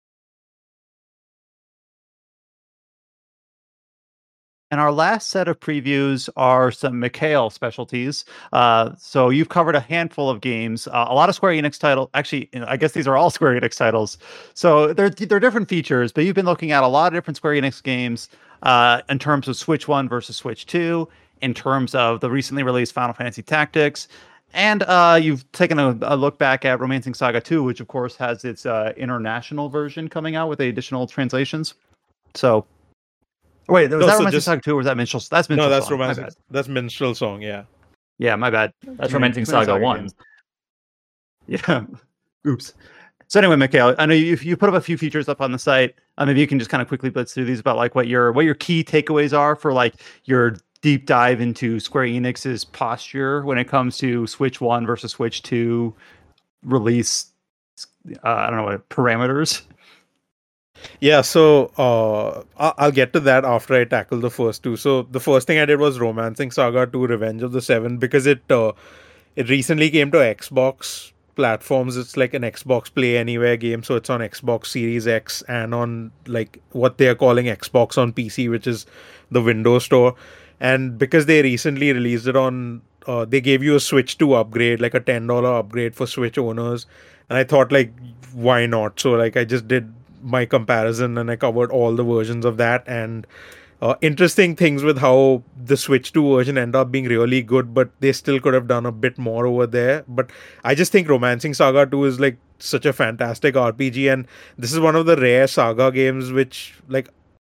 And our last set of previews are some Mikhail specialties. So you've covered a handful of games, a lot of Square Enix titles. Actually, I guess these are all Square Enix titles. So they're different features, but you've been looking at a lot of different Square Enix games in terms of Switch 1 versus Switch 2, in terms of the recently released Final Fantasy Tactics. And you've taken a look back at Romancing Saga 2, which of course has its international version coming out with the additional translations. So... Wait, was that Romancing Saga 2 or was that Minstrel? That's Minstrel. No, that's Song. Romancing. That's Minstrel Song. Yeah. Yeah, my bad. That's Romancing Saga 1. Games. Yeah. Oops. So anyway, Mikhail, I know you put up a few features up on the site. Maybe you can just kind of quickly blitz through these about like what your key takeaways are for like your deep dive into Square Enix's posture when it comes to Switch 1 versus Switch 2 release. I don't know what parameters. Yeah, so I'll get to that after I tackle the first two. So the first thing I did was Romancing Saga 2: Revenge of the Seven, because it recently came to Xbox platforms. It's like an Xbox Play Anywhere game, so it's on Xbox Series X and on like what they are calling Xbox on PC, which is the Windows Store. And because they recently released it on, they gave you a Switch 2 upgrade, like a $10 upgrade for Switch owners. And I thought like, why not? So like I just did my comparison and I covered all the versions of that, and interesting things with how the Switch 2 version ended up being really good, but they still could have done a bit more over there. But I just think Romancing Saga 2 is like such a fantastic RPG, and this is one of the rare Saga games which like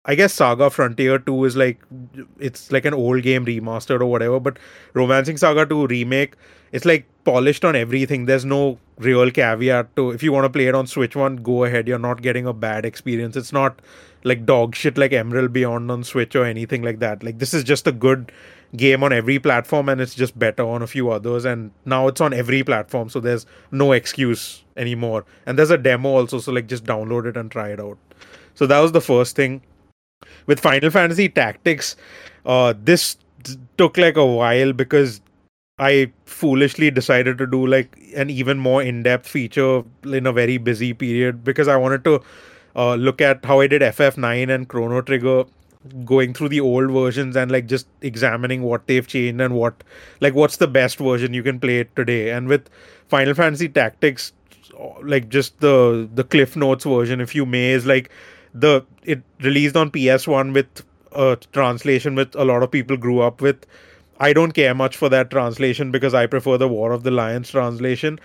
I guess Saga Frontier 2 is like, it's like an old game remastered or whatever, but Romancing Saga 2 Remake, it's like polished on everything. There's no real caveat to, if you want to play it on Switch 1, go ahead. You're not getting a bad experience. It's not like dog shit like Emerald Beyond on Switch or anything like that. Like, this is just a good game on every platform, and it's just better on a few others. And now it's on every platform, so there's no excuse anymore. And there's a demo also, so like just download it and try it out. So that was the first thing. With Final Fantasy Tactics, this took like a while because I foolishly decided to do like an even more in-depth feature in a very busy period, because I wanted to look at how I did FF9 and Chrono Trigger, going through the old versions and like just examining what they've changed and what's the best version you can play it today. And with Final Fantasy Tactics, like just the Cliff Notes version, if you may, is like it released on PS1 with a translation which a lot of people grew up with. I don't care much for that translation because I prefer the War of the Lions translation.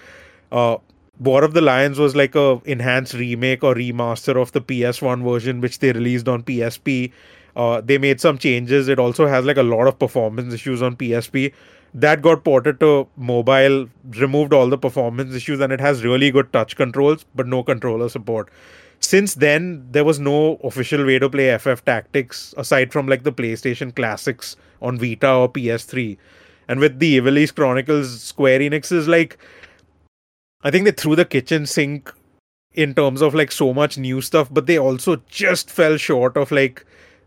War of the Lions was like a enhanced remake or remaster of the PS1 version, which they released on PSP. They made some changes. It also has like a lot of performance issues on PSP. That got ported to mobile, removed all the performance issues, and it has really good touch controls, but no controller support. Since then, there was no official way to play FF Tactics aside from like the PlayStation Classics on Vita or PS3. And with the Ivalice Chronicles, Square Enix is like, I think they threw the kitchen sink in terms of like so much new stuff, but they also just fell short of like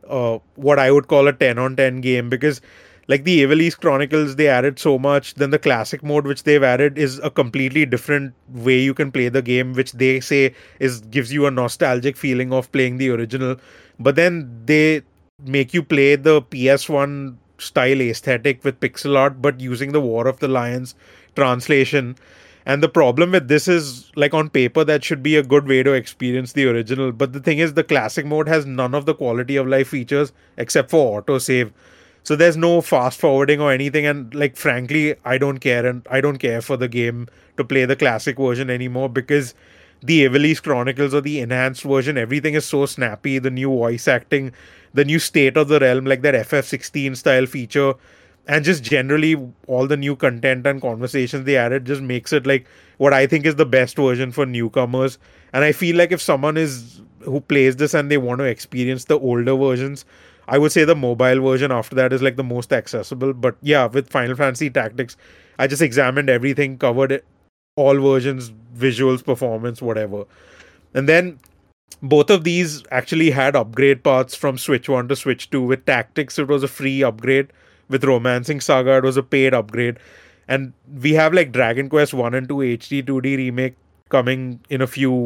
what I would call a 10 on 10 game, because like the Ivalice Chronicles, they added so much. Then the classic mode which they've added is a completely different way you can play the game, which they say gives you a nostalgic feeling of playing the original. But then they make you play the PS1 style aesthetic with pixel art, but using the War of the Lions translation. And the problem with this is, like, on paper, that should be a good way to experience the original. But the thing is, the classic mode has none of the quality of life features except for autosave. So there's no fast forwarding or anything. And, like, frankly, I don't care. And I don't care for the game to play the classic version anymore, because the Ivalice Chronicles or the enhanced version, everything is so snappy. The new voice acting, the new state of the realm, like that FF16 style feature, and just generally all the new content and conversations they added just makes it like what I think is the best version for newcomers. And I feel like if someone who plays this and they want to experience the older versions, I would say the mobile version after that is like the most accessible. But yeah, with Final Fantasy Tactics, I just examined everything, covered it, all versions, visuals, performance, whatever. And then both of these actually had upgrade paths from Switch 1 to Switch 2. With Tactics, it was a free upgrade. With Romancing Saga, it was a paid upgrade. And we have like Dragon Quest 1 and 2 HD 2D remake coming in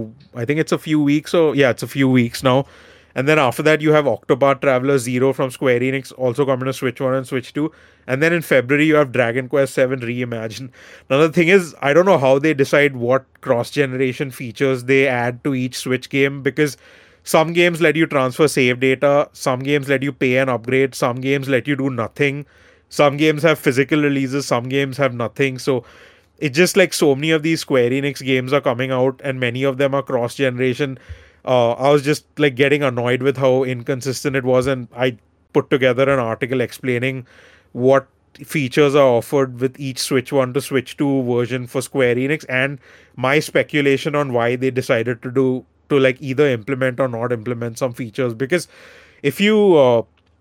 I think it's a few weeks. It's a few weeks now. And then after that, you have Octopath Traveler 0 from Square Enix, also coming to Switch 1 and Switch 2. And then in February, you have Dragon Quest 7 Reimagined. Now, the thing is, I don't know how they decide what cross-generation features they add to each Switch game, because some games let you transfer save data, some games let you pay an upgrade, some games let you do nothing, some games have physical releases, some games have nothing. So it's just like so many of these Square Enix games are coming out, and many of them are cross-generation. I was just like getting annoyed with how inconsistent it was, and I put together an article explaining what features are offered with each Switch 1 to Switch 2 version for Square Enix, and my speculation on why they decided to like either implement or not implement some features. Because if you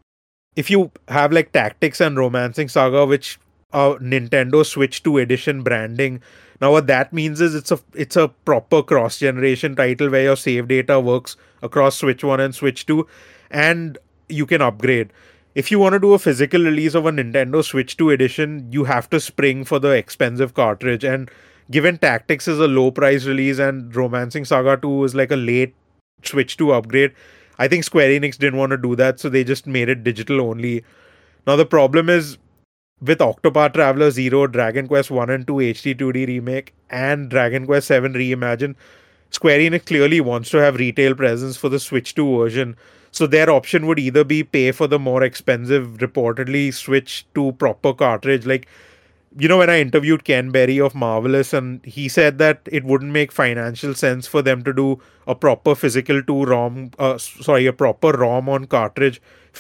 have like Tactics and Romancing Saga, which are Nintendo Switch 2 edition branding, now what that means is it's a proper cross generation title where your save data works across Switch 1 and Switch 2, and you can upgrade. If you want to do a physical release of a Nintendo Switch 2 edition, you have to spring for the expensive cartridge. And given Tactics is a low price release and Romancing Saga 2 is like a late Switch 2 upgrade, I think Square Enix didn't want to do that, so they just made it digital only. Now the problem is, with Octopath Traveler 0, Dragon Quest 1 and 2 HD 2D remake, and Dragon Quest 7 Reimagined, Square Enix clearly wants to have retail presence for the Switch 2 version. So their option would either be pay for the more expensive, reportedly Switch 2 proper cartridge. Like, when I interviewed Ken Berry of Marvelous, and he said that it wouldn't make financial sense for them to do a proper physical 2 ROM, a proper ROM on cartridge,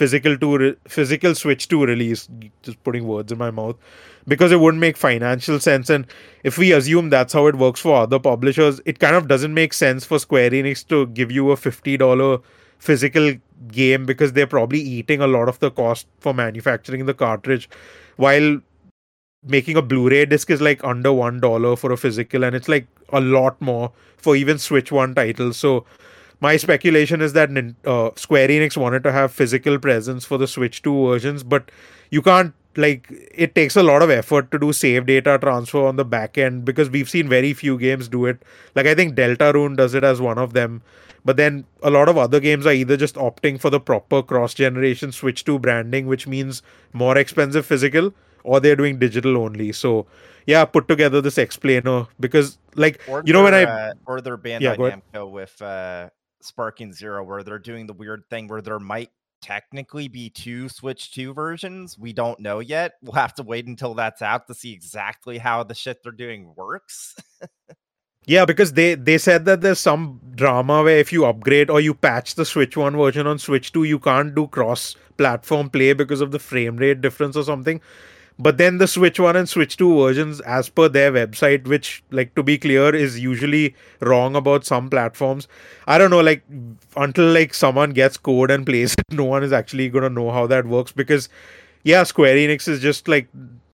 physical Switch 2 release, just putting words in my mouth, because it wouldn't make financial sense. And if we assume that's how it works for other publishers, it kind of doesn't make sense for Square Enix to give you a $50 physical game, because they're probably eating a lot of the cost for manufacturing the cartridge, while making a Blu-ray disc is like under $1 for a physical, and it's like a lot more for even Switch 1 titles. So my speculation is that Square Enix wanted to have physical presence for the Switch 2 versions, but you can't, like, it takes a lot of effort to do save data transfer on the back end, because we've seen very few games do it. Like, I think Deltarune does it as one of them, but then a lot of other games are either just opting for the proper cross-generation Switch 2 branding, which means more expensive physical, or they're doing digital only. So yeah, put together this explainer, because like, Or their Bandai go ahead. Namco with Sparking Zero, where they're doing the weird thing where there might technically be 2 Switch 2 versions. We don't know yet. We'll have to wait until that's out to see exactly how the shit they're doing works. Yeah, because they said that there's some drama where if you upgrade or you patch the Switch 1 version on Switch 2, you can't do cross-platform play because of the frame rate difference or something. But then the Switch 1 and Switch 2 versions, as per their website, which, like, to be clear, is usually wrong about some platforms. I don't know, like, until like someone gets code and plays it, no one is actually going to know how that works, because yeah, Square Enix is just like,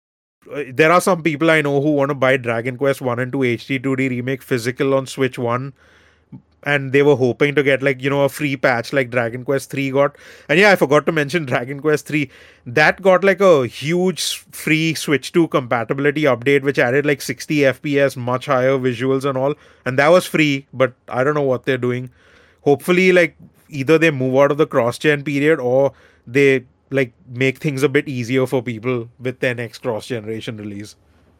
there are some people I know who want to buy Dragon Quest 1 and 2 HD 2D remake physical on Switch 1, and they were hoping to get, like, a free patch like Dragon Quest 3 got. And yeah, I forgot to mention Dragon Quest 3. That got like a huge free Switch 2 compatibility update, which added like 60 FPS, much higher visuals and all. And that was free, but I don't know what they're doing. Hopefully, like, either they move out of the cross-gen period, or they, like, make things a bit easier for people with their next cross-generation release.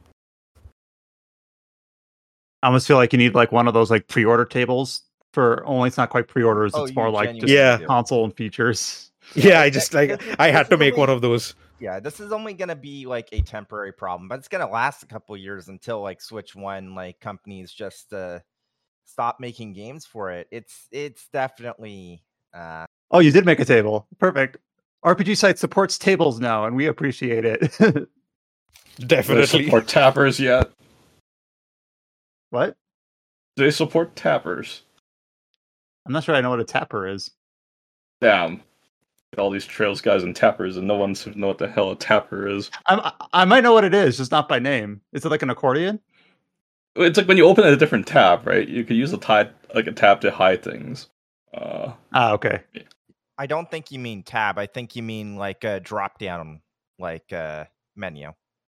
I almost feel like you need like one of those like pre-order tables for, only it's not quite pre-orders, it's more like just Yeah. console and features. Yeah, I had to make one of those. Yeah, this is only going to be like a temporary problem, but it's going to last a couple years until like Switch 1, like, companies just stop making games for it. It's definitely Oh, you did make a table. Perfect. RPG Site supports tables now, and we appreciate it. Do they Definitely. support tappers yet? What? Do they support tappers? I'm not sure I know what a tapper is. Damn. All these Trails guys and tappers, and no one seems to know what the hell a tapper is. I might know what it is, just not by name. Is it like an accordion? It's like when you open a different tab, right? You could use a tab to hide things. Okay. I don't think you mean tab. I think you mean like a drop down, like menu.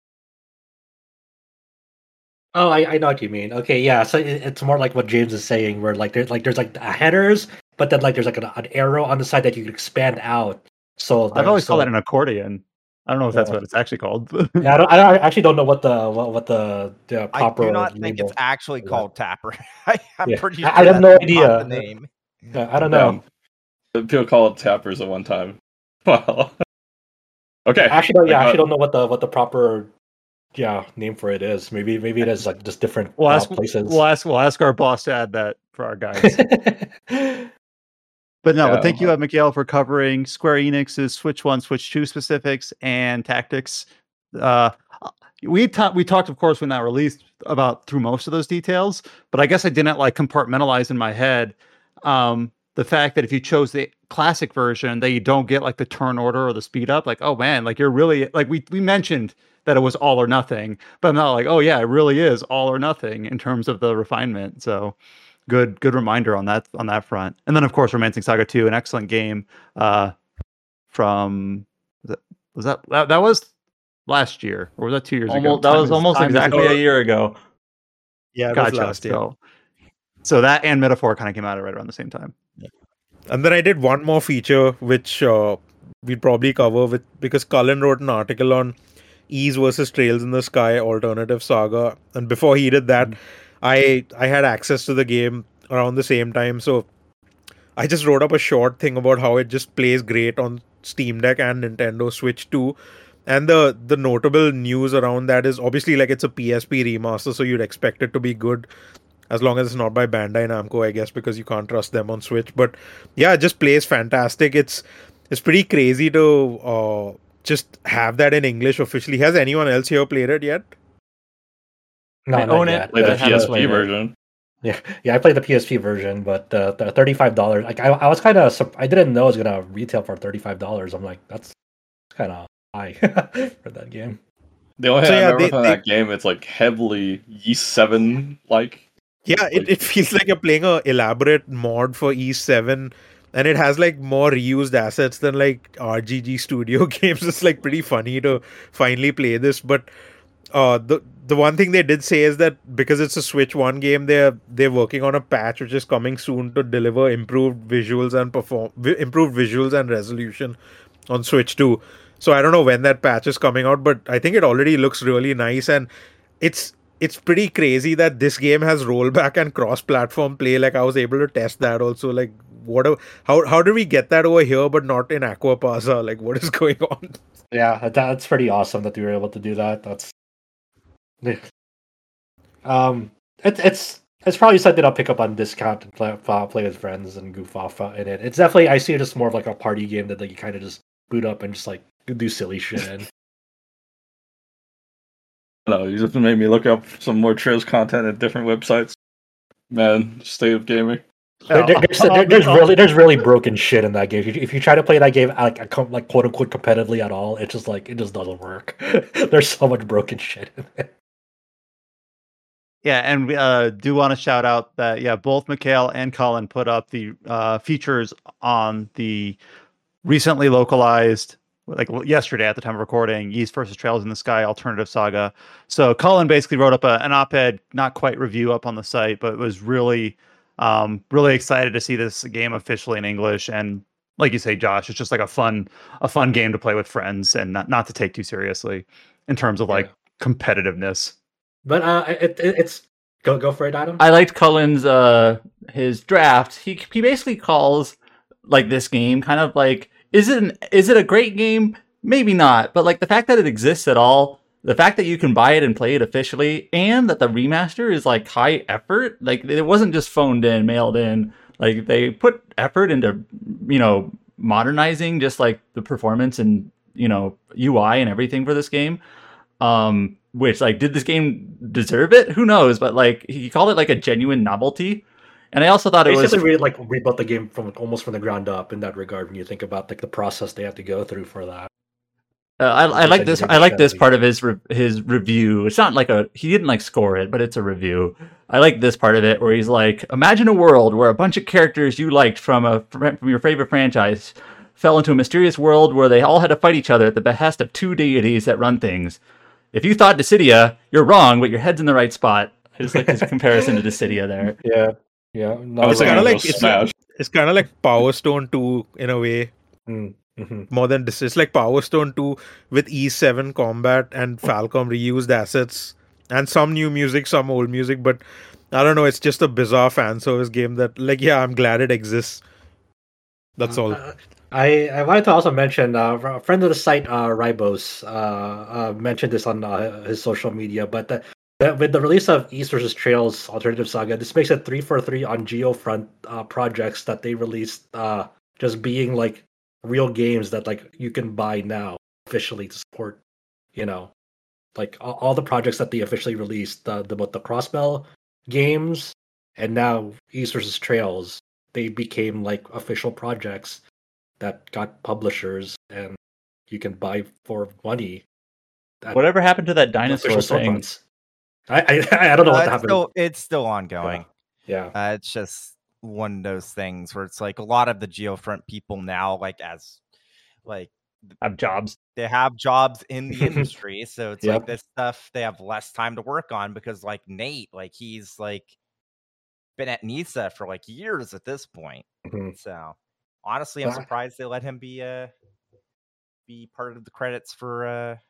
Oh, I know what you mean. Okay, yeah. So it's more like what James is saying, where like there's headers, but then like there's like an arrow on the side that you can expand out. So I've always called that an accordion. I don't know if that's what it's actually called. Yeah, I actually don't know what the proper. I do not think it's actually called tapper. I'm pretty sure I have no that's idea. not the name. I don't know. People call it tappers at one time. Well, okay. I actually don't know what the proper name for it is. Maybe it is like just different places. We'll ask our boss to add that for our guys. But thank you, Mikhail, for covering Square Enix's Switch 1, Switch 2 specifics and tactics. We talked, of course, when that released through most of those details, but I guess I didn't like compartmentalize in my head the fact that if you chose the classic version, that you don't get like the turn order or the speed up. Like, oh man, like you're really like we mentioned that it was all or nothing, but I'm not like, oh yeah, it really is all or nothing in terms of the refinement. So good reminder on that front. And then of course, Romancing Saga 2, an excellent game from that was last year, or was that 2 years ago? That was almost exactly a year ago. Yeah, it gotcha. was last year. So that and Metaphor kind of came out right around the same time. And then I did one more feature, which we'd probably cover because Cullen wrote an article on Ys versus Trails in the Sky Alternative Saga. And before he did that, I had access to the game around the same time. So I just wrote up a short thing about how it just plays great on Steam Deck and Nintendo Switch 2. And the notable news around that is obviously like it's a PSP remaster, so you'd expect it to be good as long as it's not by Bandai Namco, I guess, because you can't trust them on Switch. But yeah, it just plays fantastic. It's pretty crazy to just have that in English officially. Has anyone else here played it yet? No, I not own it, yet. Play the I haven't PSP played it. version. Yeah, I played the PSP version, but the $35. Like I was kind of, I didn't know it was gonna retail for $35. I'm like, that's kind of high for that game. The only So thing yeah, I remember they- from that game, it's like heavily Yeast 7 like. Yeah, it feels like you're playing a elaborate mod for E7, and it has like more reused assets than like RGG Studio games. It's like pretty funny to finally play this. But the one thing they did say is that because it's a Switch One game, they're working on a patch which is coming soon to deliver improved visuals and resolution on Switch 2. So I don't know when that patch is coming out, but I think it already looks really nice, and it's pretty crazy that this game has rollback and cross-platform play. Like I was able to test that also. Like how did we get that over here but not in Aquapasa? Like what is going on? Yeah, that's pretty awesome that you were able to do that. That's it's probably something I'll pick up on discount and play with friends and goof off in it. It's definitely, I see it as more of like a party game that like you kind of just boot up and just like do silly shit in. No, you just made me look up some more Trails content at different websites. Man, state of gaming. There's really broken shit in that game. If you try to play that game like quote unquote competitively at all, it just doesn't work. There's so much broken shit in it. Yeah, and we do want to shout out that both Mikhail and Colin put up the features on the recently localized, like yesterday at the time of recording, Yeast versus Trails in the Sky Alternative Saga. So Colin basically wrote up an op-ed, not quite review up on the site, but was really really excited to see this game officially in English. And like you say, Josh, it's just like a fun game to play with friends and not to take too seriously in terms of like competitiveness. But it's go for it, Adam. I liked Cullen's his draft. He basically calls like this game kind of like, is it a great game? Maybe not, but like the fact that it exists at all, the fact that you can buy it and play it officially, and that the remaster is like high effort, like it wasn't just phoned in, mailed in, like they put effort into, modernizing just like the performance and, UI and everything for this game. Which like, did this game deserve it? Who knows? But like he called it like a genuine novelty. And I also thought it was basically really like rebuilt the game from the ground up in that regard. When you think about like the process they have to go through for that, I like this. I like this part of his review. It's not like he didn't like score it, but it's a review. I like this part of it where he's like, imagine a world where a bunch of characters you liked from your favorite franchise fell into a mysterious world where they all had to fight each other at the behest of two deities that run things. If you thought Dissidia, you're wrong, but your head's in the right spot. I just like his comparison to Dissidia there. Yeah. No, I was kinda like- Smash. It's kind of like Power Stone 2 in a way. Mm-hmm. More than this, it's like Power Stone 2 with E7 combat and Falcom reused assets and some new music, some old music. But I don't know, it's just a bizarre fan service game that, like, yeah, I'm glad it exists. That's all. I wanted to also mention a friend of the site, Ribos, mentioned this on his social media, but with the release of Yeast vs. Trails Alternative Saga, this makes it 3 for 3 on Geofront projects that they released, just being like real games that like you can buy now officially to support, like all the projects that they officially released, the Crossbell games, and now Yeast vs. Trails, they became like official projects that got publishers and you can buy for money. Whatever happened to that dinosaur Official thing? storefronts. I don't know what happened. It's still ongoing. Yeah. It's just one of those things where it's like a lot of the Geofront people now, Have jobs. they have jobs in the industry, so it's Yep. like this stuff they have less time to work on because like Nate, like he's like been at NISA for like years at this point. Mhm. So honestly, I'm Well, surprised they let him be part of the credits for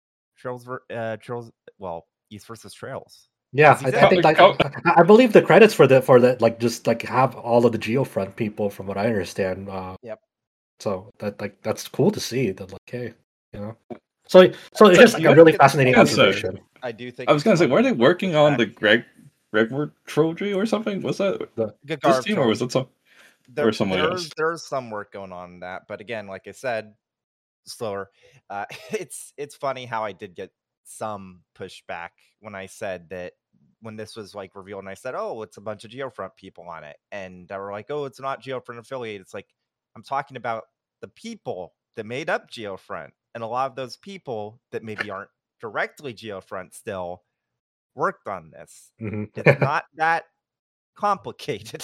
Yeast versus Trails. Yeah, He's I think I believe the credits for that like just like have all of the Geofront people from what I understand. Yep. So that's cool to see that, like, hey, So it's just like a really fascinating Yeah, so- observation. I do think I was gonna it's say, weren't they funny working on the back- Gregor trilogy or something? Was that this Gagarin team, or was it some? or somebody else? There's some work going on in that, but again, like I said, slower. It's funny how I did get some pushback when I said that when this was like revealed, and I said, "Oh, it's a bunch of Geofront people on it," and they were like, "Oh, it's not Geofront affiliate." It's like I'm talking about the people that made up Geofront, and a lot of those people that maybe aren't directly Geofront still worked on this. Mhm. It's not that complicated.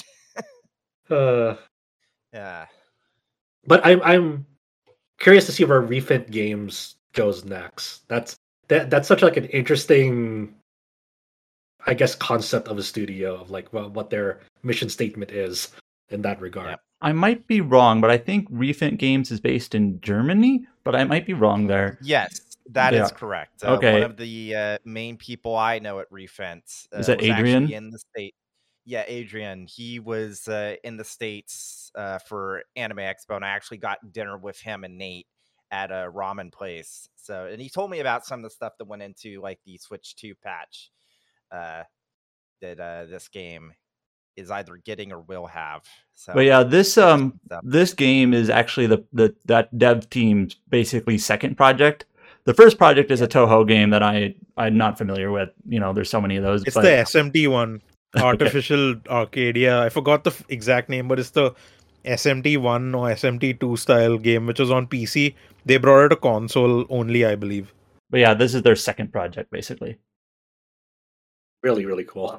Yeah. But I'm curious to see where Refit Games goes next. That's such like an interesting, I guess, concept of a studio of like what their mission statement is in that regard. Yep. I might be wrong, but I think Refint Games is based in Germany, but I might be wrong there. Yes, that Yeah. is correct. Okay. One of the main people I know at Refent Is that was Adrian? actually in the state. Yeah, Adrian. He was in the States for Anime Expo, and I actually got dinner with him and Nate at a ramen place. So, and he told me about some of the stuff that went into like the Switch 2 patch that this game is either getting or will have. So, But yeah, this stuff. this game is actually that dev team's basically second project. The first project is a Toho game that I'm not familiar with. You know, there's so many of those. It's but the SMT one, Artificial Arcadia. I forgot the exact name, but it's the SMT1 or SMT2 style game, which was on PC. They brought it to console only, I believe. But yeah, this is their second project, basically. Really, really cool.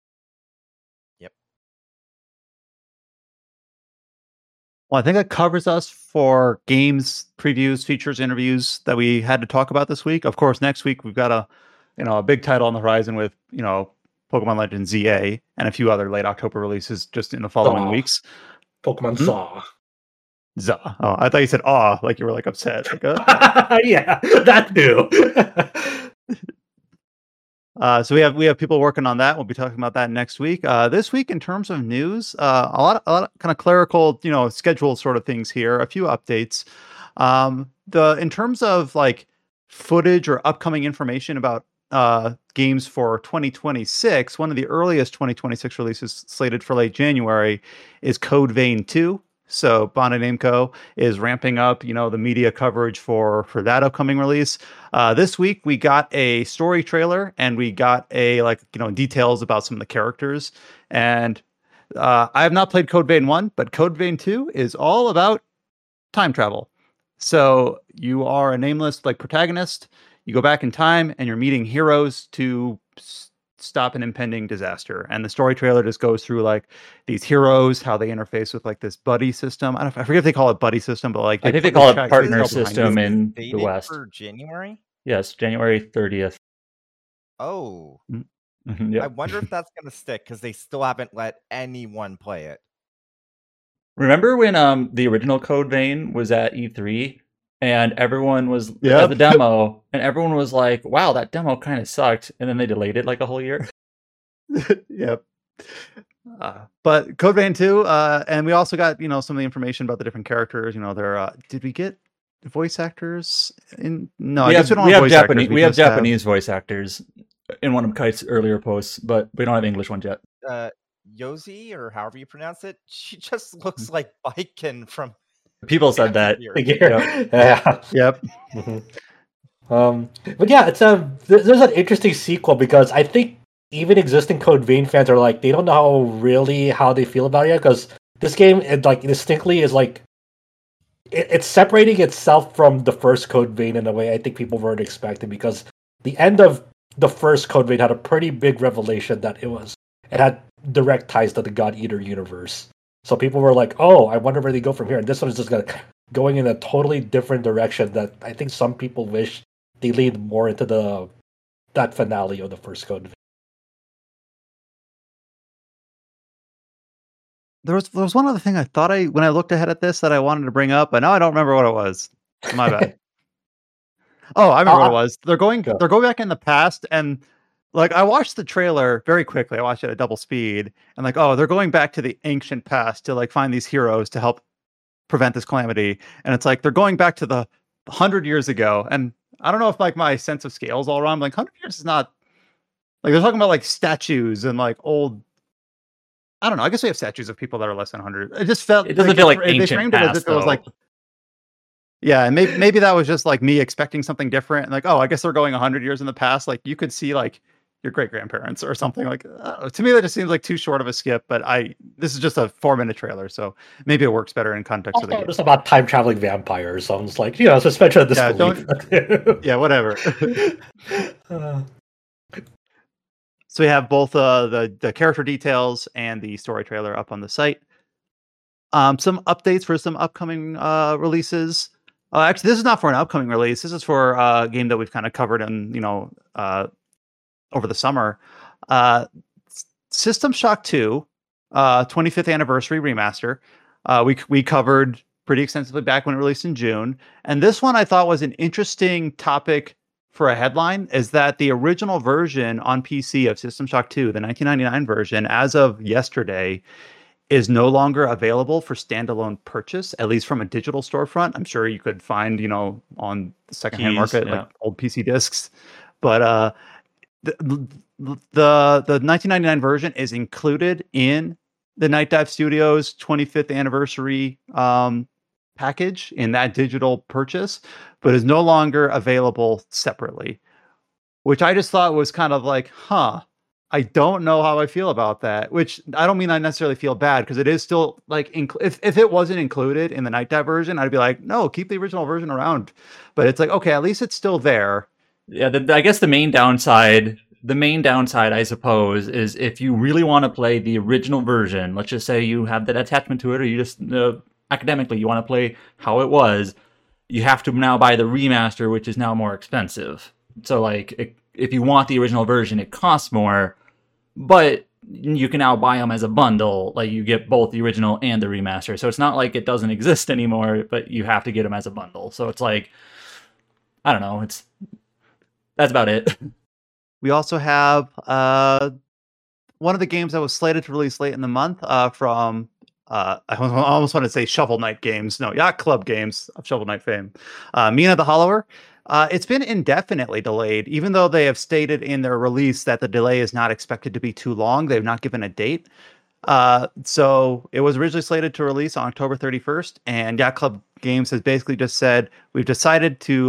Well, I think that covers us for games, previews, features, interviews that we had to talk about this week. Of course, next week we've got a big title on the horizon with Pokemon Legends ZA and a few other late October releases just in the following Aw. weeks. Pokemon Saw. Oh, I thought you said "aw," like you were like upset. Like, Yeah, that too. So we have people working on that. We'll be talking about that next week. This week, in terms of news, a lot of kind of clerical, schedule sort of things here. A few updates. In terms of like footage or upcoming information about games for 2026, one of the earliest 2026 releases slated for late January is Code Vein 2. So Bandai Namco is ramping up, the media coverage for that upcoming release. This week we got a story trailer and we got details about some of the characters. And I have not played Code Vein 1, but Code Vein 2 is all about time travel. So you are a nameless protagonist. You go back in time and you're meeting heroes to stop an impending disaster. And the story trailer just goes through these heroes, how they interface with this buddy system. I forget if they call it buddy system, but I think they call it partner Is it system in the dated West. for January. Yes, January 30th. Oh, Yeah. I wonder if that's gonna stick because they still haven't let anyone play it. Remember when the original Code Vein was at E3 and everyone was at Yep. the demo and everyone was like, "Wow, that demo kind of sucked," and then they delayed it like a whole year. Yep. But Code Vein 2, and we also got some of the information about the different characters. Did we get voice actors in? No, I guess we don't we have have voice Japanese actors. we have just have- Japanese voice actors in one of Kite's earlier posts, but we don't have English ones yet. Yosi, or however you pronounce it, she just looks like Baiken from. People said that. Yeah. Yep. But yeah, it's there's an interesting sequel because I think even existing Code Vein fans are they don't know how they feel about it because this game distinctly is it's separating itself from the first Code Vein in a way I think people weren't expecting because the end of the first Code Vein had a pretty big revelation that it had direct ties to the God Eater universe. So people were like, "Oh, I wonder where they go from here." And this one is just going in a totally different direction that I think some people wish they leaned more into that finale of the first Code. There was one other thing I thought when I looked ahead at this that I wanted to bring up, but now I don't remember what it was. My bad. Oh, I remember what it was. They're going back in the past, and I watched the trailer very quickly. I watched it at double speed, and they're going back to the ancient past to find these heroes to help prevent this calamity. And it's they're going back to the 100 years ago, and I don't know if like my sense of scale is all wrong. Like 100 years is not like they're talking about like statues and like old. I don't know. I guess we have statues of people that are less than 100. It just felt It doesn't feel like they ancient framed it as past, if it was though. like yeah, and maybe that was just like me expecting something different. And like, oh, I guess they're going 100 years in the past. Like you could see like your great grandparents or something. Like to me, that just seems like too short of a skip. But this is just a 4-minute trailer, so maybe it works better in context of the Also, game. just about time traveling vampires sounds like suspension of disbelief. Yeah, whatever. Uh, So we have both the character details and the story trailer up on the site. Some updates for some upcoming releases. Actually, this is not for an upcoming release. This is for a game that we've kind of covered in over the summer. System Shock 2, 25th anniversary remaster. We covered pretty extensively back when it released in June, and this one I thought was an interesting topic for a headline. Is that the original version on PC of System Shock 2, the 1999 version, as of yesterday, is no longer available for standalone purchase, at least from a digital storefront. I'm sure you could find, on the secondhand Keys, market, yeah. like old PC discs. But the 1999 version is included in the Night Dive Studios 25th anniversary package in that digital purchase, but is no longer available separately, which I just thought was kind of like, I don't know how I feel about that, which I don't mean I necessarily feel bad because it is still like, if it wasn't included in the Night Dive version, I'd be like, no, keep the original version around. But it's like, okay, at least it's still there. Yeah, I guess the main downside, I suppose, is if you really want to play the original version, let's just say you have that attachment to it, or you just academically you want to play how it was, you have to now buy the remaster, which is now more expensive. So, like, if you want the original version, it costs more, but you can now buy them as a bundle. Like, you get both the original and the remaster. So it's not like it doesn't exist anymore, but you have to get them as a bundle. So it's like, I don't know. That's about it. We also have one of the games that was slated to release late in the month from I almost want to say Shovel Knight Games. No, Yacht Club Games of Shovel Knight fame. Mina the Hollower. It's been indefinitely delayed, even though they have stated in their release that the delay is not expected to be too long. They've not given a date. So it was originally slated to release on October 31st, and Yacht Club Games has basically just said, we've decided to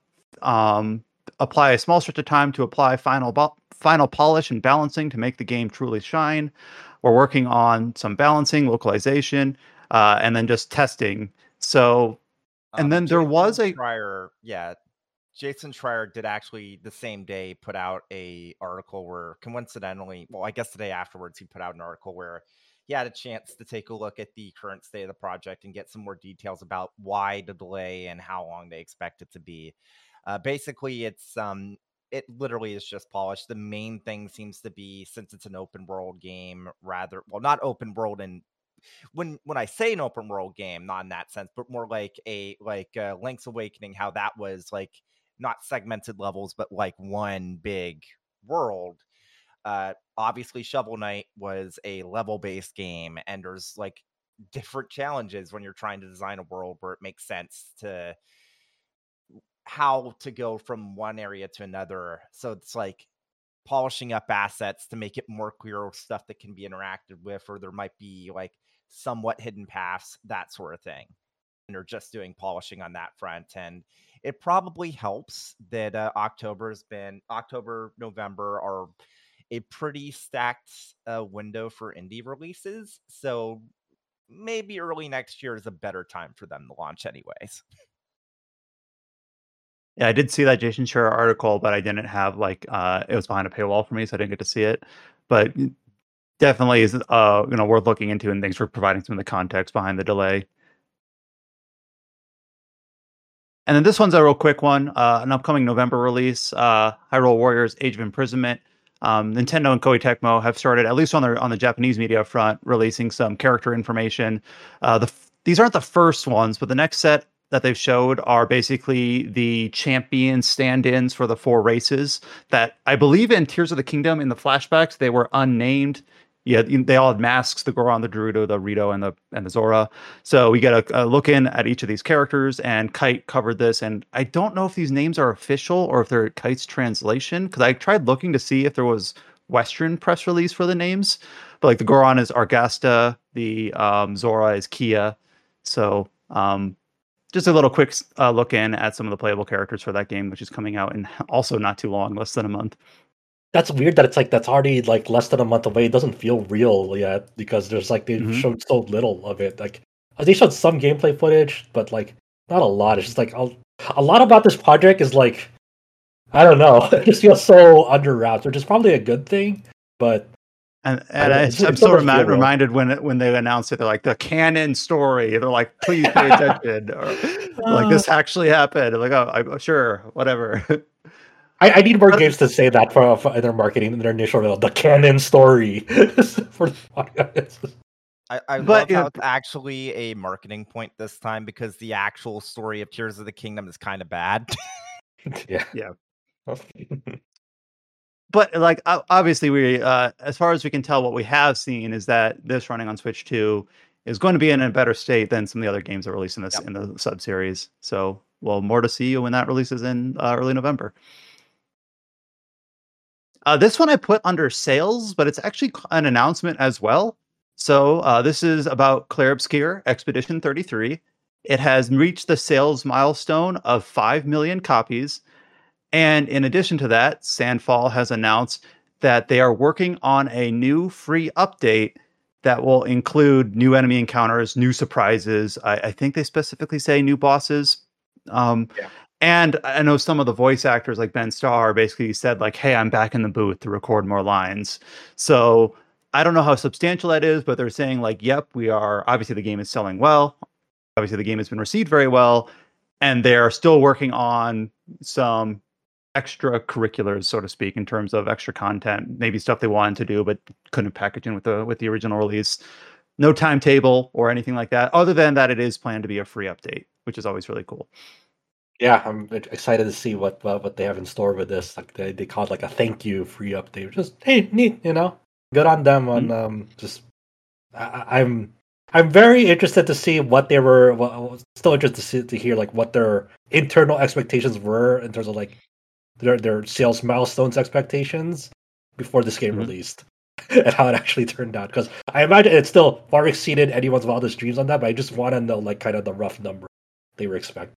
apply a small stretch of time to apply final polish and balancing to make the game truly shine. We're working on some balancing, localization, and then just testing. So, and then there was a Schreier, Jason Schreier did actually the same day put out a article where coincidentally, well, I guess the day afterwards, he put out an article where he had a chance to take a look at the current state of the project and get some more details about why the delay and how long they expect it to be. Basically, it literally is just polished. The main thing seems to be, since it's an open world game, not open world in when I say an open world game, not in that sense, but more like Link's Awakening, how that was like not segmented levels, but like one big world. Obviously, Shovel Knight was a level-based game, and there's like different challenges when you're trying to design a world where it makes sense to how to go from one area to another. So it's like polishing up assets to make it more clear stuff that can be interacted with, or there might be like somewhat hidden paths, that sort of thing. And they're just doing polishing on that front. And it probably helps that October, November are a pretty stacked window for indie releases. So maybe early next year is a better time for them to launch anyways. Yeah, I did see that Jason Schreier article, but I didn't have it was behind a paywall for me, so I didn't get to see it. But definitely is worth looking into, and thanks for providing some of the context behind the delay. And then this one's a real quick one, an upcoming November release, Hyrule Warriors: Age of Imprisonment. Nintendo and Koei Tecmo have started, at least on the Japanese media front, releasing some character information. These aren't the first ones, but the next set that they've showed are basically the champion stand-ins for the 4 races that I believe in Tears of the Kingdom in the flashbacks, they were unnamed they all had masks: the Goron, the Gerudo, the Rito, and the Zora. So we get a look in at each of these characters, and Kite covered this. And I don't know if these names are official or if they're Kite's translation, because I tried looking to see if there was Western press release for the names. But like the Goron is Argasta, the Zora is Kia. So just a little quick look in at some of the playable characters for that game, which is coming out in also not too long, less than a month. That's weird that it's like that's already like less than a month away. It doesn't feel real yet because there's like they showed so little of it. Like they showed some gameplay footage, but like not a lot. It's just like a lot about this project is like I don't know. It just feels so under wraps, which is probably a good thing. But I'm so reminded when they announced it, they're like the canon story. They're like, please pay attention, or like this actually happened. They're like, oh, I'm sure, whatever. I need more games to say that for their marketing in their initial reveal. The canon story for the podcast. I love how it's actually a marketing point this time because the actual story of Tears of the Kingdom is kind of bad. Yeah. But like obviously we as far as we can tell, what we have seen is that this running on Switch 2 is going to be in a better state than some of the other games that are released in this in the sub-series. So more to see when that releases in early November. This one I put under sales, but it's actually an announcement as well. So this is about Clair Obscur Expedition 33. It has reached the sales milestone of 5 million copies. And in addition to that, Sandfall has announced that they are working on a new free update that will include new enemy encounters, new surprises. I think they specifically say new bosses. And I know some of the voice actors like Ben Starr basically said like, hey, I'm back in the booth to record more lines. So I don't know how substantial that is, but they're saying like, yep, we are. Obviously, the game is selling well. Obviously, the game has been received very well. And they're still working on some extracurriculars, so to speak, in terms of extra content, maybe stuff they wanted to do, but couldn't package in with the original release. No timetable or anything like that, other than that it is planned to be a free update, which is always really cool. Yeah, I'm excited to see what they have in store with this. Like they call it like a thank you free update. Just hey, neat, good on them. On just I'm very interested to see what they were. Well, still interested to hear like what their internal expectations were in terms of like their sales milestones expectations before this game released, and how it actually turned out. Because I imagine it still far exceeded anyone's wildest dreams on that. But I just want to know like kind of the rough number they were expecting.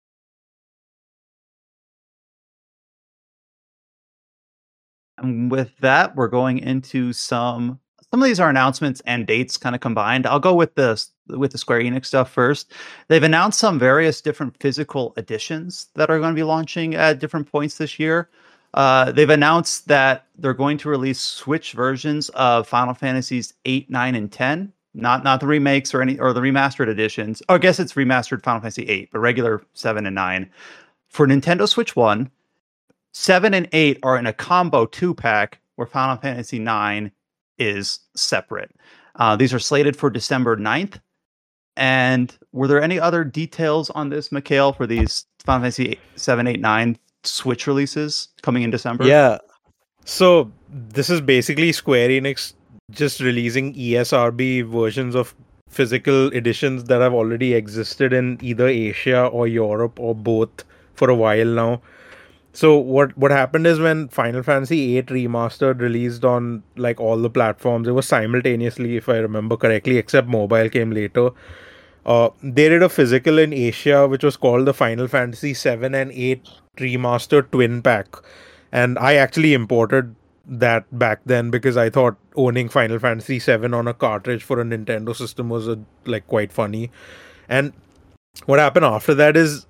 And with that, we're going into some of these are announcements and dates kind of combined. I'll go with the Square Enix stuff first. They've announced some various different physical editions that are going to be launching at different points this year. They've announced that they're going to release Switch versions of Final Fantasies 8, 9, and 10. Not the remakes or the remastered editions. Oh, I guess it's remastered Final Fantasy 8, but regular 7 and 9. For Nintendo Switch 1, 7 and 8 are in a combo 2-pack where Final Fantasy 9 is separate. These are slated for December 9th. And were there any other details on this, Mikhail, for these Final Fantasy 7, 8, 9 Switch releases coming in December? Yeah. So this is basically Square Enix just releasing ESRB versions of physical editions that have already existed in either Asia or Europe or both for a while now. So what happened is when Final Fantasy VIII Remastered released on like all the platforms, it was simultaneously, if I remember correctly, except mobile came later. They did a physical in Asia which was called the Final Fantasy 7 and 8 Remastered Twin Pack, and I actually imported that back then because I thought owning Final Fantasy 7 on a cartridge for a Nintendo system was like quite funny. And what happened after that is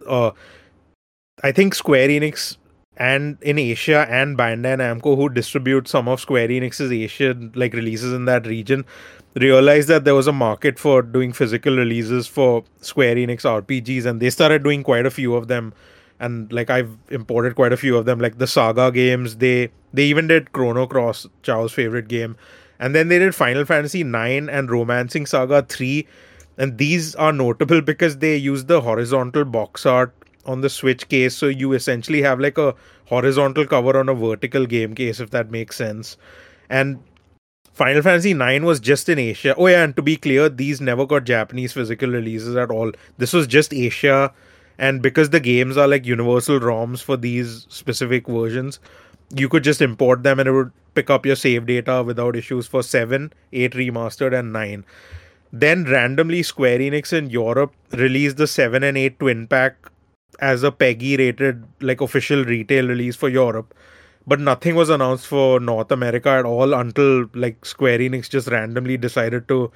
I think Square Enix and in Asia and Bandai Namco, who distribute some of Square Enix's Asian like releases in that region, realized that there was a market for doing physical releases for Square Enix RPGs, and they started doing quite a few of them. And like I've imported quite a few of them, like the Saga games. They even did Chrono Cross, Chao's favorite game, and then they did Final Fantasy 9 and Romancing Saga 3. And these are notable because they use the horizontal box art on the Switch case, so you essentially have like a horizontal cover on a vertical game case, if that makes sense. And Final Fantasy 9 was just in Asia. Oh yeah, and to be clear, these never got Japanese physical releases at all. This was just Asia, and because the games are like universal ROMs for these specific versions, you could just import them and it would pick up your save data without issues for 7, 8 remastered, and 9. Then randomly Square Enix in Europe released the 7 and 8 twin pack as a PEGI rated like official retail release for Europe. But nothing was announced for North America at all until like Square Enix just randomly decided to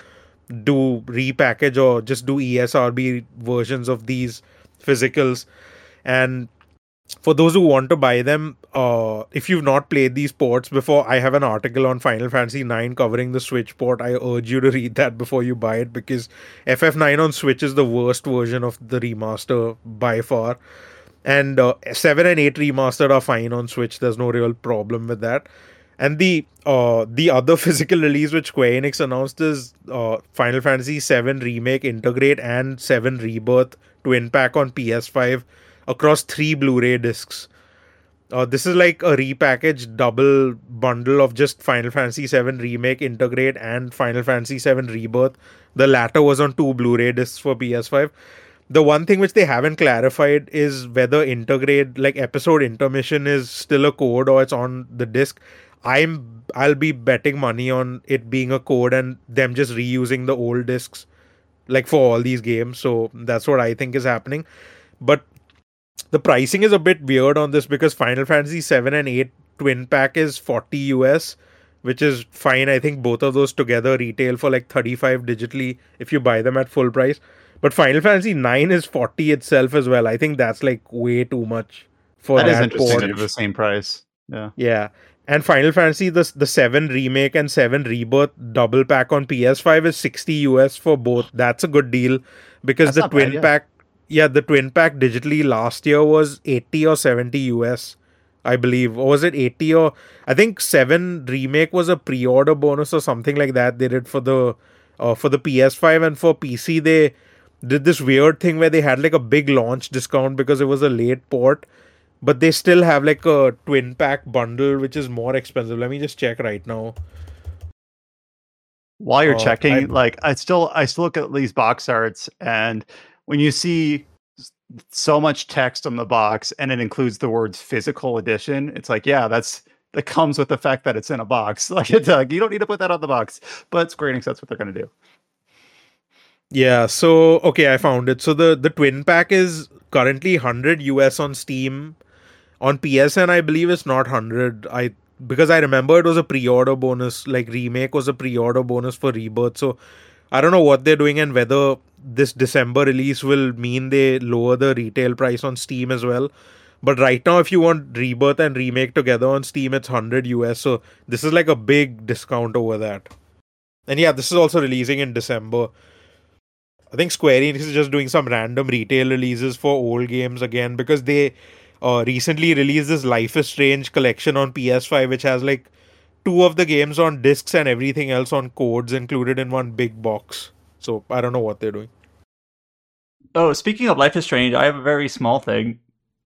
do repackage or just do ESRB versions of these physicals. And for those who want to buy them, if you've not played these ports before, I have an article on Final Fantasy 9 covering the Switch port. I urge you to read that before you buy it, because FF9 on Switch is the worst version of the remaster by far. And 7 and 8 remastered are fine on Switch. There's no real problem with that. And the other physical release which Square Enix announced is Final Fantasy 7 Remake Integrate and 7 Rebirth Twin Pack on PS5 across 3 Blu-ray discs. This is like a repackaged double bundle of just Final Fantasy 7 Remake Integrate and Final Fantasy 7 Rebirth. The latter was on 2 Blu-ray discs for PS5. The one thing which they haven't clarified is whether Integrate, like episode intermission, is still a code or it's on the disc. I'll be betting money on it being a code and them just reusing the old discs like for all these games. So that's what I think is happening. But the pricing is a bit weird on this because Final Fantasy 7 and 8 twin pack is 40 US, which is fine. I think both of those together retail for like 35 digitally if you buy them at full price. But Final Fantasy 9 is 40 itself as well. I think that's like way too much for That is that interesting. port. At the same price. Yeah. Yeah. And Final Fantasy, the 7 Remake and 7 Rebirth double pack on PS5 is 60 US for both. That's a good deal because That's the not twin bad, yeah. pack, the twin pack digitally last year was 80 or 70 US, I believe. Or was it 80 or I think 7 Remake was a pre-order bonus or something like that they did for the PS5, and for PC they did this weird thing where they had like a big launch discount because it was a late port, but they still have like a twin pack bundle which is more expensive. Let me just check right now. While you're Oh, checking, I still look at these box arts, and when you see so much text on the box and it includes the words physical edition, it's like, yeah, that comes with the fact that it's in a box. Like, it's like you don't need to put that on the box, but Square Enix, that's what they're going to do. Yeah, so okay, I found it. So the twin pack is currently 100 US on Steam. On PSN, I believe it's not 100. Because I remember it was a pre-order bonus, like Remake was a pre-order bonus for Rebirth. So I don't know what they're doing and whether this December release will mean they lower the retail price on Steam as well. But right now, if you want Rebirth and Remake together on Steam, it's 100 US. So this is like a big discount over that. And yeah, this is also releasing in December. I think Square Enix is just doing some random retail releases for old games again because they recently released this Life is Strange collection on PS5, which has like 2 of the games on discs and everything else on codes included in one big box. So I don't know what they're doing. Oh, speaking of Life is Strange, I have a very small thing.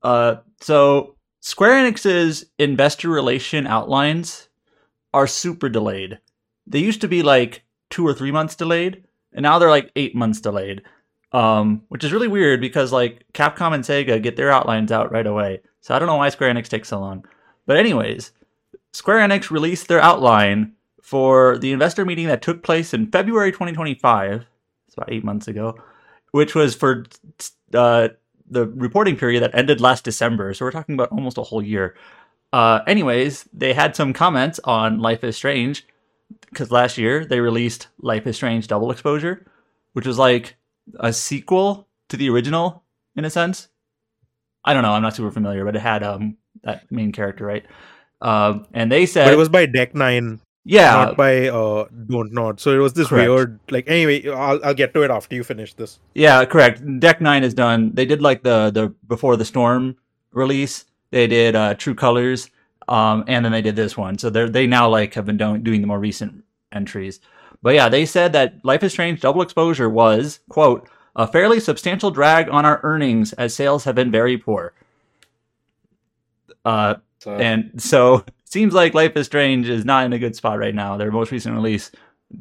So Square Enix's investor relation outlines are super delayed. They used to be like 2 or 3 months delayed, and now they're like 8 months delayed. Which is really weird because like Capcom and Sega get their outlines out right away. So I don't know why Square Enix takes so long. But anyways, Square Enix released their outline for the investor meeting that took place in February 2025. It's about 8 months ago, which was for the reporting period that ended last December. So we're talking about almost a whole year. Anyways, they had some comments on Life is Strange because last year they released Life is Strange Double Exposure, which was like a sequel to the original in a sense. I don't know, I'm not super familiar, but it had that main character, right? And they said, But it was by Deck 9, yeah, not by Don't Nod. So it was this Correct. weird, like, anyway, I'll get to it after you finish this. yeah, correct. Deck 9 is done. They did like the Before the Storm release. They did True Colors, and then they did this one. So they now like have been doing the more recent entries. But yeah, they said that Life is Strange Double Exposure was, quote, a fairly substantial drag on our earnings as sales have been very poor. And so seems like Life is Strange is not in a good spot right now. Their most recent release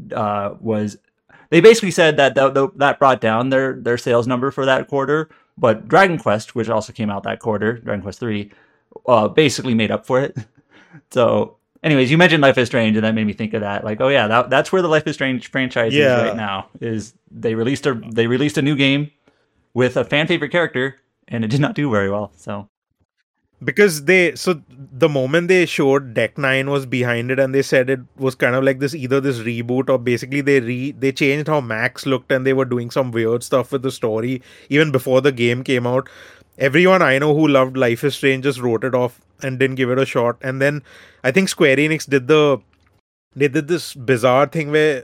was they basically said that that brought down their sales number for that quarter, but Dragon Quest, which also came out that quarter, Dragon Quest 3, basically made up for it. So, anyways, you mentioned Life is Strange, and that made me think of that. Like, oh yeah, that's where the Life is Strange franchise is right now. Is they released a new game with a fan favorite character, and it did not do very well. So. Because the moment they showed Deck 9 was behind it, and they said it was kind of like this reboot, or basically they changed how Max looked, and they were doing some weird stuff with the story even before the game came out. Everyone I know who loved Life is Strange just wrote it off and didn't give it a shot. And then I think Square Enix did this bizarre thing where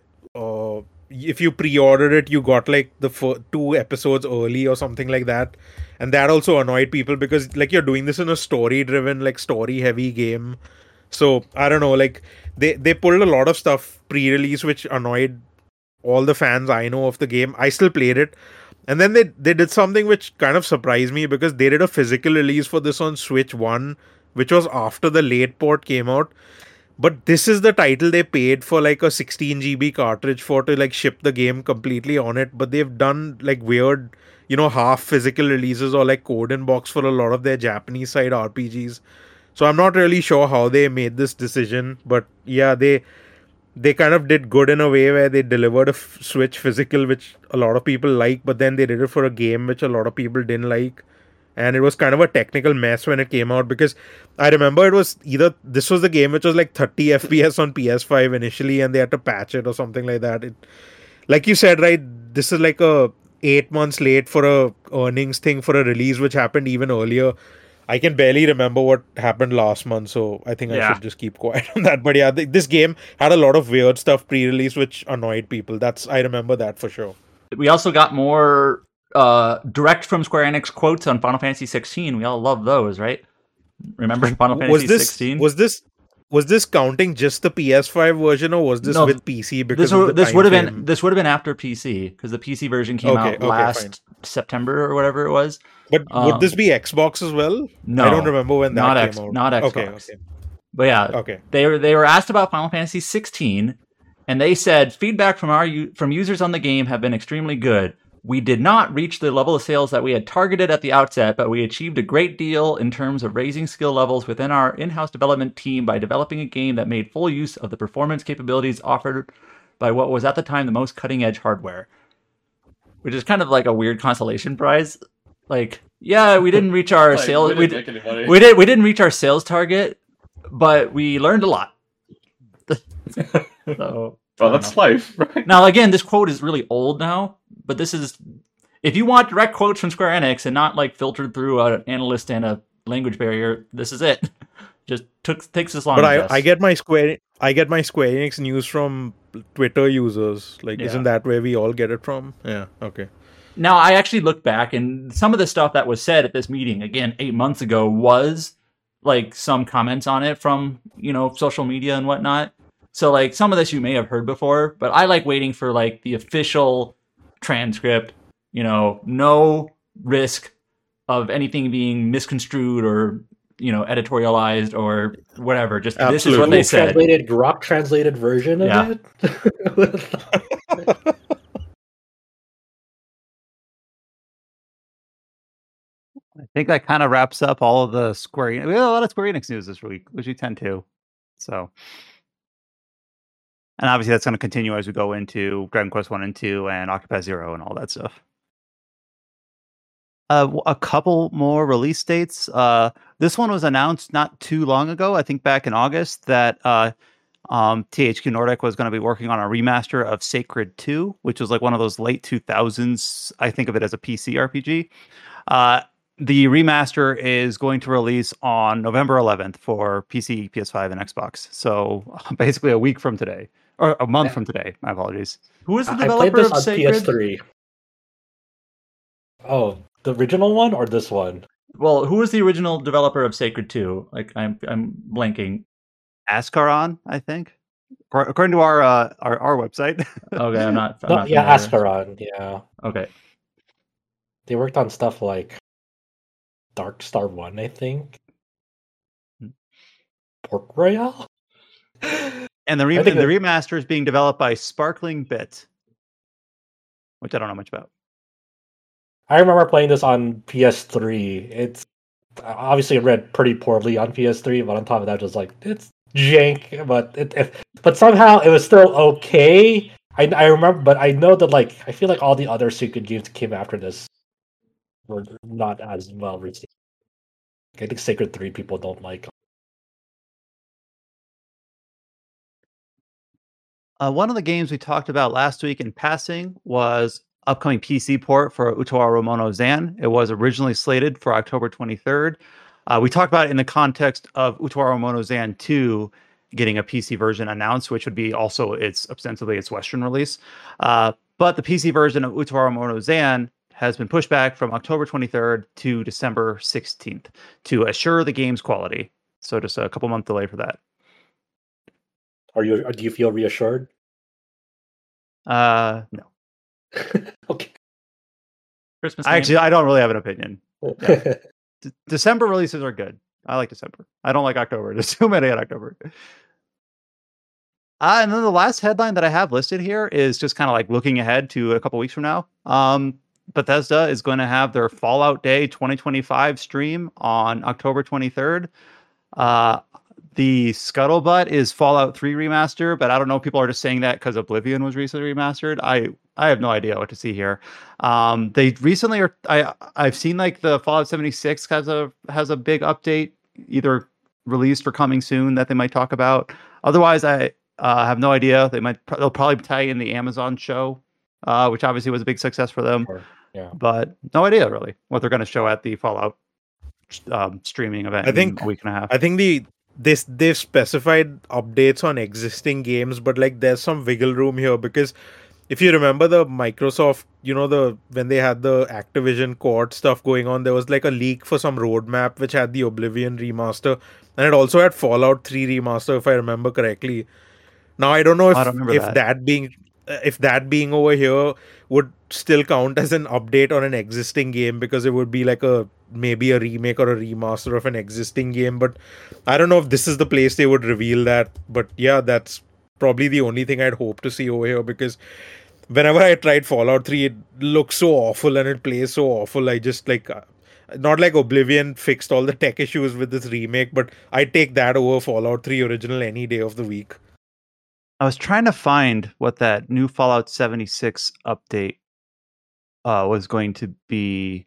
if you pre-ordered it, you got like the 2 episodes early or something like that. And that also annoyed people because like you're doing this in a story-driven, like story-heavy game. So I don't know, like they pulled a lot of stuff pre-release which annoyed all the fans I know of the game. I still played it. And then they did something which kind of surprised me because they did a physical release for this on Switch 1, which was after the late port came out. But this is the title they paid for like a 16 GB cartridge for to like ship the game completely on it. But they've done like weird, half physical releases or like code in box for a lot of their Japanese side RPGs. So I'm not really sure how they made this decision. But yeah, they kind of did good in a way where they delivered a Switch physical, which a lot of people like. But then they did it for a game which a lot of people didn't like. And it was kind of a technical mess when it came out because I remember it was this was the game which was like 30 FPS on PS5 initially and they had to patch it or something like that. Like you said, right, this is like a 8 months late for a earnings thing for a release which happened even earlier. I can barely remember what happened last month, so I think I should just keep quiet on that. But yeah, this game had a lot of weird stuff pre-release which annoyed people. I remember that for sure. We also got more direct from Square Enix quotes on Final Fantasy 16. We all love those, right? Remember Final Fantasy 16? Was this counting just the PS5 version, or was this with PC? Because this would have been after PC because the PC version came out last September or whatever it was. But would this be Xbox as well? No, I don't remember when that came out. Not Xbox. Okay. But yeah, they were asked about Final Fantasy 16, and they said feedback from users on the game have been extremely good. We did not reach the level of sales that we had targeted at the outset, but we achieved a great deal in terms of raising skill levels within our in-house development team by developing a game that made full use of the performance capabilities offered by what was at the time the most cutting-edge hardware. Which is kind of like a weird consolation prize. Like, yeah, we didn't reach our sales. We didn't reach our sales target, but we learned a lot. So, well, that's life, right? Now, again, this quote is really old now, but this is, if you want direct quotes from Square Enix and not like filtered through an analyst and a language barrier, this is it. Just takes this long. But I get my Square Enix news from Twitter users. Like, isn't that where we all get it from? Yeah. Okay. Now, I actually look back, and some of the stuff that was said at this meeting, again, 8 months ago, was like some comments on it from social media and whatnot. So like some of this you may have heard before, but I like waiting for like the official transcript, no risk of anything being misconstrued or, editorialized or whatever. Just Absolutely. This is what they said. Translated version of it. I think that kind of wraps up all of the we had a lot of Square Enix news this week, which we tend to. So. And obviously that's going to continue as we go into Dragon Quest 1 and 2 and Occupy Zero and all that stuff. A couple more release dates. This one was announced not too long ago, I think back in August, that THQ Nordic was going to be working on a remaster of Sacred 2, which was like one of those late 2000s, I think of it as a PC RPG. The remaster is going to release on November 11th for PC, PS5, and Xbox. So basically a week from today. Or a month from today. My apologies. Who is the developer of Sacred? PS3. Oh, the original one or this one? Well, who is the original developer of Sacred 2? Like, I'm blanking. Ascaron, I think. According to our website. Okay, I'm not Ascaron, yeah. Okay. They worked on stuff like Dark Star 1, I think. Port Royale. And the I think that- remaster is being developed by Sparkling Bit, which I don't know much about. I remember playing this on PS3. It's obviously read pretty poorly on PS3, but on top of that, just like it's jank. But somehow it was still okay. I remember, but I know that like I feel like all the other Suikoden games that came after this were not as well received. I think Sacred 3 people don't like. One of the games we talked about last week in passing was upcoming PC port for Utawaru Mono Zan. It was originally slated for October 23rd. We talked about it in the context of Utawaru Mono Zan 2 getting a PC version announced, which would be also ostensibly its Western release. But the PC version of Utawaru Mono Zan has been pushed back from October 23rd to December 16th to assure the game's quality. So just a couple month delay for that. Do you feel reassured? No. Okay. Christmas. I game. don't really have an opinion. Yeah. December releases are good. I like December. I don't like October. There's too many in October. And then the last headline that I have listed here is just kind of like looking ahead to a couple weeks from now. Bethesda is going to have their Fallout Day 2025 stream on October 23rd. The scuttlebutt is Fallout 3 remaster, but I don't know if people are just saying that because Oblivion was recently remastered. I have no idea what to see here. They recently I've seen like the Fallout 76 has a big update either released or coming soon that they might talk about. Otherwise, I have no idea. They'll probably tie in the Amazon show, which obviously was a big success for them. Sure. Yeah. But no idea really what they're going to show at the Fallout streaming event. I think in a week and a half. I think they've specified updates on existing games, but like there's some wiggle room here because if you remember the Microsoft, when they had the Activision court stuff going on, there was like a leak for some roadmap which had the Oblivion remaster, and it also had Fallout 3 remaster if I remember correctly. Now I don't know if that being over here would still count as an update on an existing game, because it would be like maybe a remake or a remaster of an existing game. But I don't know if this is the place they would reveal that. But yeah, that's probably the only thing I'd hope to see over here, because whenever I tried Fallout 3, it looks so awful and it plays so awful. I just like, not like Oblivion fixed all the tech issues with this remake, but I take that over Fallout 3 original any day of the week. I was trying to find what that new Fallout 76 update was going to be,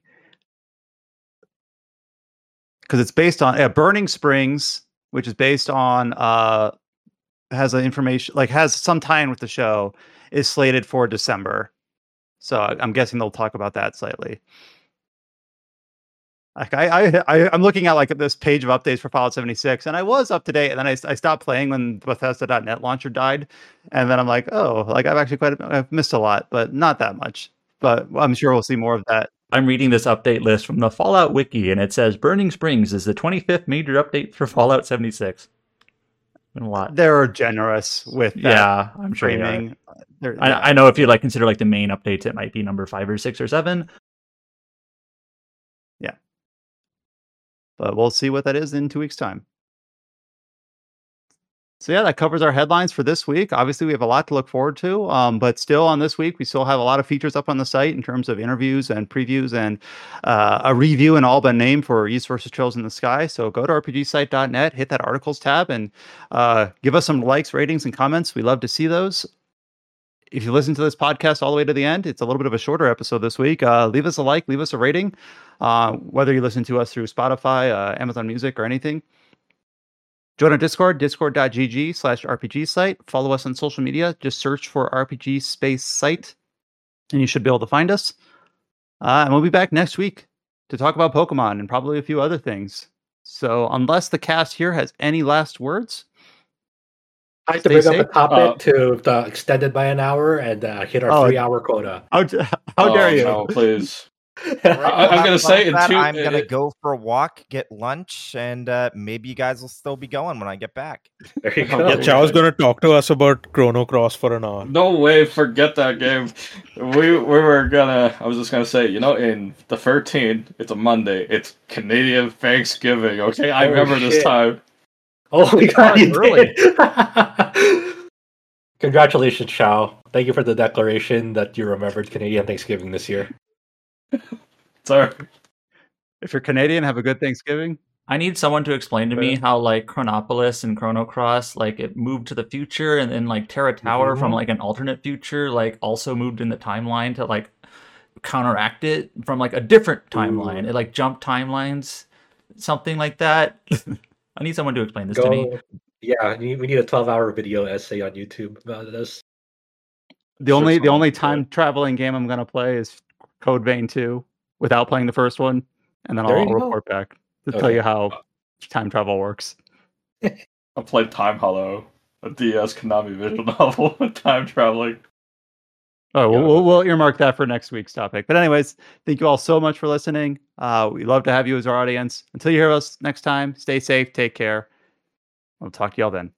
because it's based on Burning Springs, which is based on has some tie-in with the show, is slated for December. So I'm guessing they'll talk about that slightly. Like I'm looking at like this page of updates for Fallout 76, and I was up to date, and then I stopped playing when Bethesda.net launcher died, and then I'm like, oh, like I've missed a lot, but not that much. But I'm sure we'll see more of that. I'm reading this update list from the Fallout Wiki, and it says Burning Springs is the 25th major update for Fallout 76. Been a lot. They're generous with that. Yeah, I'm sure. Framing. I know if you like consider like the main updates, it might be number 5 or 6 or 7. Yeah. But we'll see what that is in 2 weeks' time. So yeah, that covers our headlines for this week. Obviously, we have a lot to look forward to. But still on this week, we still have a lot of features up on the site in terms of interviews and previews and a review and all but name for Ys vs. Trails in the Sky. So go to rpgsite.net, hit that articles tab, and give us some likes, ratings, and comments. We love to see those. If you listen to this podcast all the way to the end, it's a little bit of a shorter episode this week. Leave us a like, leave us a rating, whether you listen to us through Spotify, Amazon Music, or anything. Join our Discord, discord.gg/RPG site. Follow us on social media. Just search for RPG Space Site, and you should be able to find us. And we'll be back next week to talk about Pokemon and probably a few other things. So unless the cast here has any last words, I have to bring up the topic to extend it by an hour and hit our 3-hour quota. How dare you? No, please. I'm going to say I'm going to go for a walk, get lunch, and maybe you guys will still be going when I get back. There you go. Yeah, Chao's going to talk to us about Chrono Cross for an hour. No way, forget that game. We were gonna, I was just gonna say, in the 13th, it's a Monday, it's Canadian Thanksgiving, okay? I remember this time. Oh my god, you early. did! Congratulations, Shao. Thank you for the declaration that you remembered Canadian Thanksgiving this year. Sorry. If you're Canadian, have a good Thanksgiving. I need someone to explain to me how like Chronopolis and Chrono Cross like it moved to the future, and then like Terra Tower from like an alternate future like also moved in the timeline to like counteract it from like a different timeline. It like jumped timelines, something like that. I need someone to explain this to me. Yeah, we need a 12-hour video essay on YouTube about this. The Sure, only someone- time traveling game I'm gonna play is Code Vein 2 without playing the first one, and then There I'll you go. report back to tell Okay. you how time travel works. I played Time Hollow, a DS Konami visual novel with time traveling. Oh, Yeah. we'll earmark that for next week's topic. But anyways, thank you all so much for listening. We love to have you as our audience. Until you hear us next time, stay safe, take care. We'll talk to y'all then.